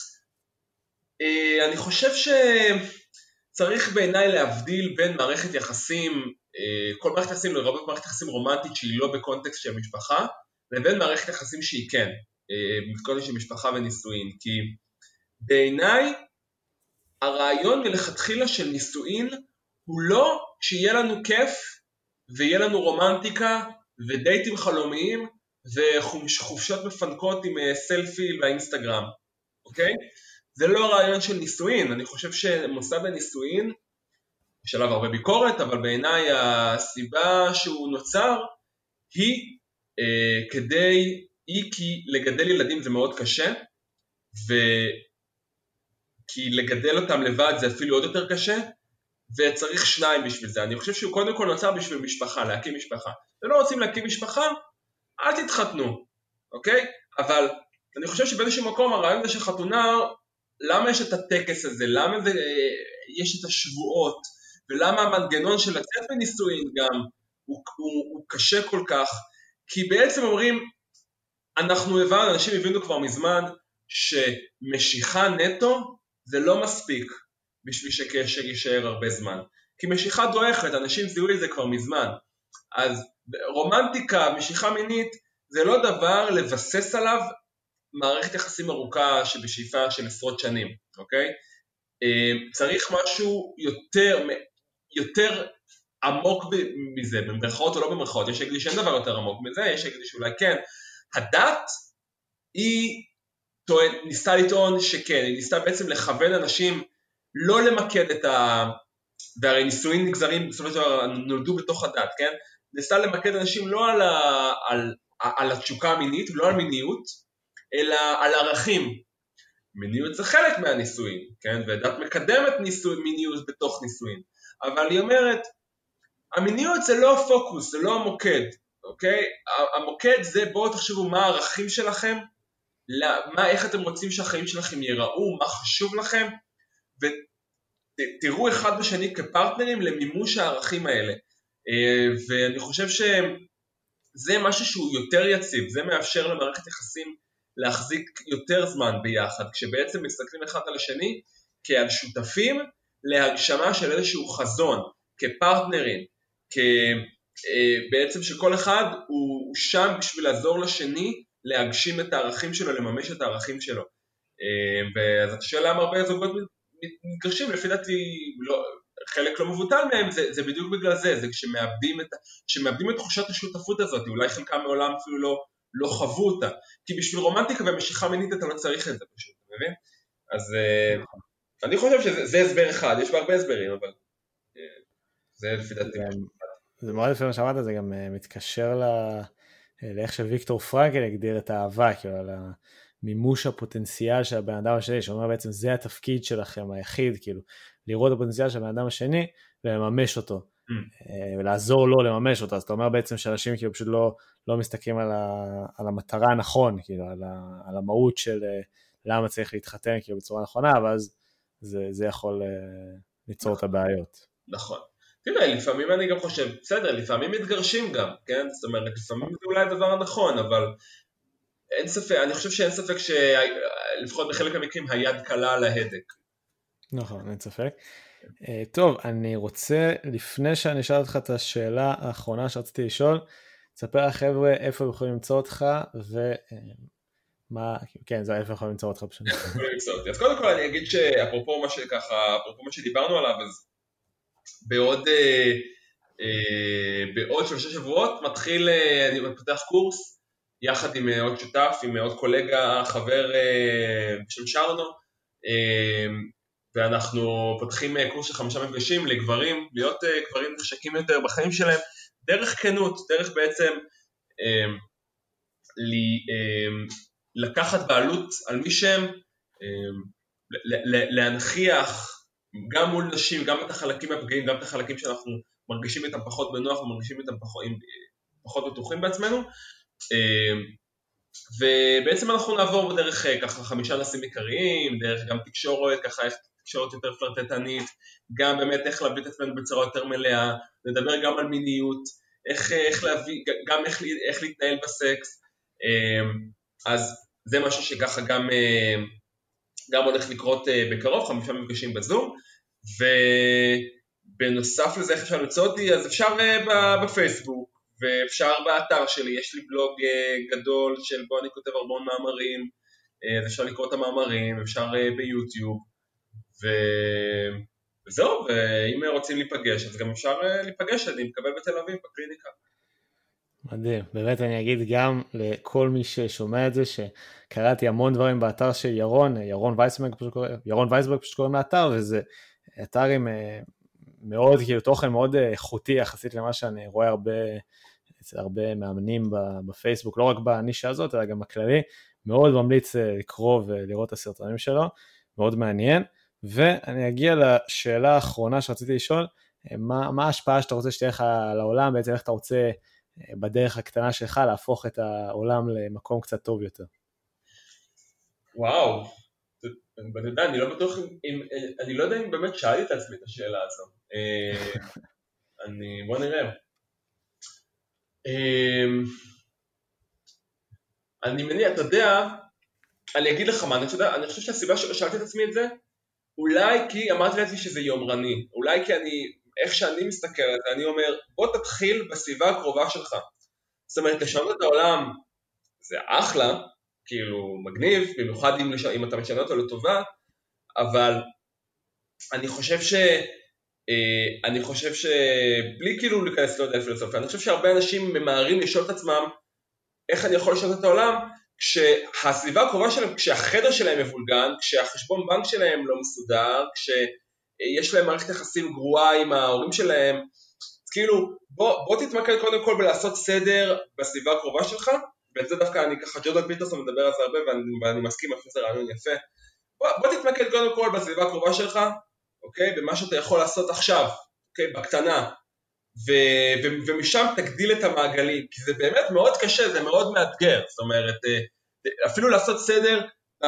אני חושב שצריך בעיניי להבדיל בין מערכת יחסים, כל מערכת יחסים, לרבות מערכת יחסים רומנטית שהיא לא בקונטקסט של משפחה, לבין מערכת יחסים שהיא כן, בקונטקסט של משפחה ונישואין, כי בעיניי הרעיון מלכתחילה של נישואין הוא לא שיהיה לנו כיף ויהיה לנו רומנטיקה ודייטים חלומיים וחופשות מפנקות עם סלפי באינסטגרם, אוקיי? זה לא הרעיון של נישואין, אני חושב שמוסד הנישואין יש עליו הרבה ביקורת, אבל בעיניי הסיבה שהוא נוצר היא אה, כדי, היא כי לגדל ילדים זה מאוד קשה, וכי לגדל אותם לבד זה אפילו עוד יותר קשה, וצריך שניים בשביל זה. אני חושב שהוא קודם כל נוצר בשביל משפחה, להקים משפחה. אם לא רוצים להקים משפחה, אל תתחתנו, אוקיי? אבל אני חושב שבאיזשהו מקום הרעיון הזה של חתונה, למה יש את הטקס הזה? למה זה, יש את השבועות? ולמה המנגנון של לצאת בנישואין גם הוא, הוא, הוא קשה כל כך? כי בעצם אומרים, אנחנו הבנו, אנשים הבינו כבר מזמן, שמשיכה נטו זה לא מספיק בשביל שקשר יישאר הרבה זמן. כי משיכה דועכת, אנשים זיהו את זה כבר מזמן. אז רומנטיקה, משיכה מינית, זה לא דבר לבסס עליו מערכת יחסים ארוכה שבשאיפה של עשרות שנים, אוקיי? צריך משהו יותר, יותר עמוק מזה, במרכאות או לא במרכאות, יש שיגידו שאין דבר יותר עמוק מזה, יש שיגידו שאולי כן. הדת היא טוען, ניסתה לטעון שכן, היא ניסתה בעצם לכוון אנשים לא למקד את ה... והרי נישואין נגזרים, בסופו של דבר נולדו בתוך הדת, כן? ניסתה למקד אנשים לא על, ה... על... על התשוקה המינית, לא על מיניות, אלא על ערכים. מיניות זה חלק מהנישואין, כן? ודת מקדמת נישואין, מיניות בתוך נישואין. אבל היא אומרת, המיניות זה לא הפוקוס, זה לא המוקד, אוקיי? המוקד זה, בואו תחשבו מה הערכים שלכם, מה, איך אתם רוצים שהחיים שלכם ייראו, מה חשוב לכם, ותראו אחד בשני כפרטנרים למימוש הערכים האלה. ואני חושב שזה משהו שהוא יותר יציב, זה מאפשר למערכת יחסים להחזיק יותר זמן ביחד, כשבעצם מסתכלים אחד על השני כעל שותפים להגשמה של איזשהו חזון, כפרטנרים, בעצם שכל אחד הוא שם בשביל לעזור לשני להגשים את הערכים שלו, לממש את הערכים שלו. ואז אתה שואל למה הרבה זוגות מתגרשים, לפי דעתי לא, חלק לא מבוטל מהם, זה, זה בדיוק בגלל זה, זה כשמאבדים את, כשמאבדים את תחושת השותפות הזאת, אולי חלקם מעולם אפילו לא, לא חוו אותה, כי בשביל רומנטיקה ומשיכה מינית אתה לא צריך את זה פשוט, אתה מבין? אז אני חושב שזה הסבר אחד, יש בה הרבה הסברים, אבל זה לפי דעתי. זה מאוד לפי מה שאמרת, זה גם מתקשר לאיך שוויקטור פרנקל הגדיר את האהבה, כאילו על המימוש הפוטנציאל של הבן אדם השני, שאומר בעצם זה התפקיד שלכם היחיד, כאילו לראות את הפוטנציאל של הבן אדם השני ולממש אותו, ולעזור לו לממש אותו. אז אתה אומר בעצם שאנשים כאילו פשוט לא, לא מסתכלים על, ה, על המטרה הנכון, כאילו על, ה, על המהות של למה צריך להתחתן כאילו בצורה נכונה, ואז זה, זה יכול ליצור את הבעיות. נכון. תראה, לפעמים אני גם חושב, בסדר, לפעמים מתגרשים גם, כן? זאת אומרת, לפעמים זה אולי הדבר הנכון, אבל אין ספק, אני חושב שאין ספק שלפחות בחלק המקרים היד קלה על ההדק. נכון, אין ספק. טוב, אני רוצה, לפני שאני אשאל אותך את השאלה האחרונה שרציתי לשאול, תספר לחבר'ה איפה הם יכולים למצוא אותך, ומה, כן, זה איפה יכולים למצוא אותך פשוט. אז קודם כל אני אגיד שאפרופו מה שככה, אפרופו מה שדיברנו עליו, אז בעוד, אה, אה, בעוד שלושה שבועות מתחיל, אה, אני מפתח קורס, יחד עם עוד שותף, עם עוד קולגה, חבר אה, בשם שרנו, אה, ואנחנו פותחים קורס של חמישה מפגשים לגברים, להיות אה, גברים נחשקים יותר בחיים שלהם, דרך כנות, דרך בעצם אה, לי, אה, לקחת בעלות על מי שהם, אה, להנחיח, גם מול נשים, גם את החלקים הפגעים, גם את החלקים שאנחנו מרגישים איתם פחות בנוח, ומרגישים איתם פחות, פחות בטוחים בעצמנו, ובעצם אנחנו נעבור בדרך ככה חמישה נושאים עיקריים, דרך גם תקשורת, ככה איך תקשורת יותר פלרטטנית, גם באמת איך להביא את עצמנו בצורה יותר מלאה, נדבר גם על מיניות, איך, איך להביא, גם איך, איך להתנהל בסקס, אז זה משהו שככה גם, גם הולך לקרות בקרוב, חמישה מפגשים בזום, ובנוסף לזה איך אפשר למצוא אותי, אז אפשר בפייסבוק, ואפשר באתר שלי, יש לי בלוג גדול של בו אני כותב הרבה מאמרים, אז אפשר לקרוא את המאמרים, אפשר ביוטיוב, ו... וזהו, ואם רוצים להיפגש, אז גם אפשר להיפגש, אני מקבל בתל אביב, בקליניקה. מדהים, באמת אני אגיד גם לכל מי ששומע את זה, שקראתי המון דברים באתר של ירון, ירון וייסברג פשוט קוראים, ירון וייסברג פשוט קוראים לאתר, וזה אתר עם מאוד, כאילו תוכן מאוד איכותי, יחסית למה שאני רואה הרבה, הרבה מאמנים בפייסבוק, לא רק בנישה הזאת, אלא גם בכללי, מאוד ממליץ לקרוא ולראות את הסרטונים שלו, מאוד מעניין, ואני אגיע לשאלה האחרונה שרציתי לשאול, מה, מה ההשפעה שאתה רוצה שתהיה לך לעולם, בעצם איך אתה רוצה בדרך הקטנה שלך להפוך את העולם למקום קצת טוב יותר? וואו, אני יודע, אני לא בטוח, אם, אני לא יודע אם באמת שאלתי את עצמי את השאלה הזו. אני, בוא נראה. אני מניע, אתה יודע, אני אגיד לך מה, אני, יודע, אני חושב שהסיבה ששאלתי את עצמי את זה, אולי כי אמרתי לעצמי שזה יומרני, אולי כי אני, איך שאני מסתכל על זה, אני אומר, בוא תתחיל בסביבה הקרובה שלך. זאת אומרת, לשנות את העולם זה אחלה, כאילו מגניב, במיוחד אם, אם אתה משנה אותו לטובה, אבל אני חושב ש... אני חושב שבלי כאילו להיכנס לעוד פילוסופיה, אני חושב שהרבה אנשים ממהרים לשאול את עצמם איך אני יכול לשנות את העולם, כשהסביבה הקרובה שלהם, כשהחדר שלהם מבולגן, כשהחשבון בנק שלהם לא מסודר, כשיש להם מערכת יחסים גרועה עם ההורים שלהם, אז כאילו בוא, בוא תתמקד קודם כל בלעשות סדר בסביבה הקרובה שלך, ואת זה דווקא אני ככה, ג'ורדן פיטרסון מדבר על זה הרבה ואני, ואני מסכים, אני חושב שזה רעיון יפה, בוא, בוא תתמקד קודם כל בסביבה הקרובה שלך, אוקיי? במה שאתה יכול לעשות עכשיו, אוקיי? בקטנה, ו, ו, ומשם תגדיל את המעגלים, כי זה באמת מאוד קשה, זה מאוד מאתגר, זאת אומרת, אפילו לעשות סדר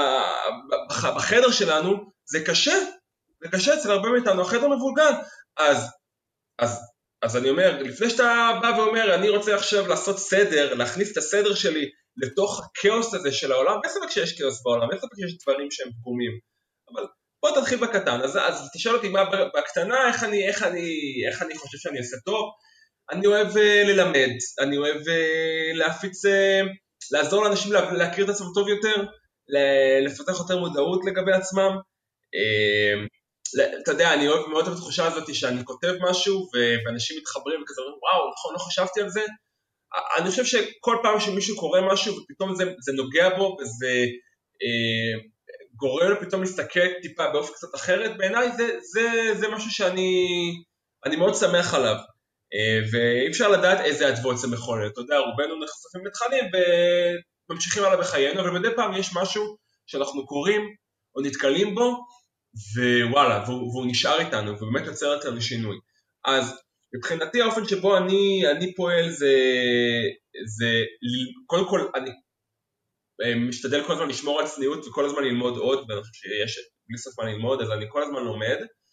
בחדר שלנו, זה קשה, זה קשה אצל הרבה מאיתנו, החדר מבולגן, אז, אז, אז אני אומר, לפני שאתה בא ואומר, אני רוצה עכשיו לעשות סדר, להכניס את הסדר שלי לתוך הכאוס הזה של העולם, אין ספק שיש כאוס בעולם, אין ספק שיש דברים שהם פגומים, אבל בוא תתחיל בקטן, אז, אז תשאל אותי מה בקטנה, איך אני, איך אני, איך אני חושב שאני אעשה טוב, אני אוהב uh, ללמד, אני אוהב uh, להפיץ, uh, לעזור לאנשים לה, להכיר את עצמם טוב יותר, לפתח יותר מודעות לגבי עצמם, uh, אתה יודע, אני אוהב מאוד את התחושה הזאת שאני כותב משהו ואנשים מתחברים וכזה, וואו, נכון, לא חשבתי על זה, אני חושב שכל פעם שמישהו קורא משהו ופתאום זה, זה נוגע בו וזה uh, גורם לו פתאום להסתכל טיפה באופן קצת אחרת, בעיניי זה, זה, זה משהו שאני אני מאוד שמח עליו, ואי אפשר לדעת איזה אדוות זה מחולל, אתה יודע, רובנו נחשפים לתכנים וממשיכים הלאה בחיינו, אבל מדי פעם יש משהו שאנחנו קוראים או נתקלים בו, ווואלה, והוא, והוא נשאר איתנו, ובאמת יוצר אותנו שינוי. אז מבחינתי האופן שבו אני, אני פועל זה, זה, קודם כל אני משתדל כל הזמן לשמור על צניעות וכל הזמן ללמוד עוד, ואני חושב שיש בלי סוף מה ללמוד, אז אני כל הזמן לומד,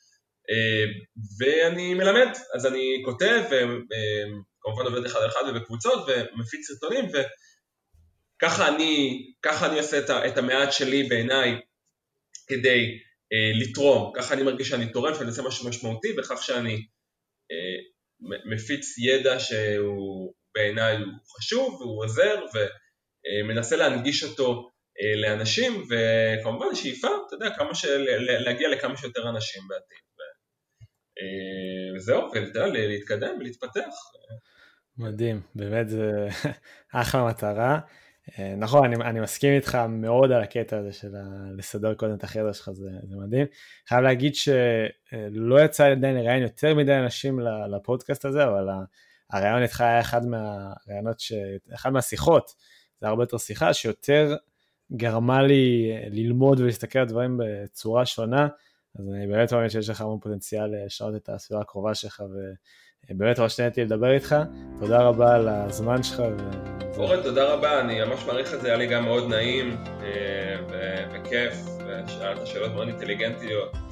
ואני מלמד, אז אני כותב, וכמובן עובד אחד על אחד ובקבוצות, ומפיץ סרטונים, וככה אני, ככה אני עושה את המעט שלי בעיניי, כדי לתרום, ככה אני מרגיש שאני תורם, שאני עושה משהו משמעותי, בכך שאני מפיץ ידע שהוא בעיניי הוא חשוב, והוא עוזר, ומנסה להנגיש אותו לאנשים, וכמובן שאיפה, אתה יודע, כמה של, להגיע לכמה שיותר אנשים בעתיד. וזהו, ולדע, להתקדם ולהתפתח. מדהים, באמת זה אחלה מטרה. נכון, אני, אני מסכים איתך מאוד על הקטע הזה של לסדר קודם את החדר שלך, זה, זה מדהים. חייב להגיד שלא יצא עדיין לראיין יותר מדי אנשים לפודקאסט הזה, אבל הרעיון איתך היה אחד מהרעיונות, ש... אחד מהשיחות, זה הרבה יותר שיחה, שיותר גרמה לי ללמוד ולהסתכל על דברים בצורה שונה, אז אני באמת מאמין שיש לך המון פוטנציאל לשנות את הסביבה הקרובה שלך, ובאמת ממש נהניתי לדבר איתך, תודה רבה על הזמן שלך. אורן, תודה רבה, אני ממש מעריך את זה, היה לי גם מאוד נעים וכיף, ושאלת שאלות מאוד אינטליגנטיות.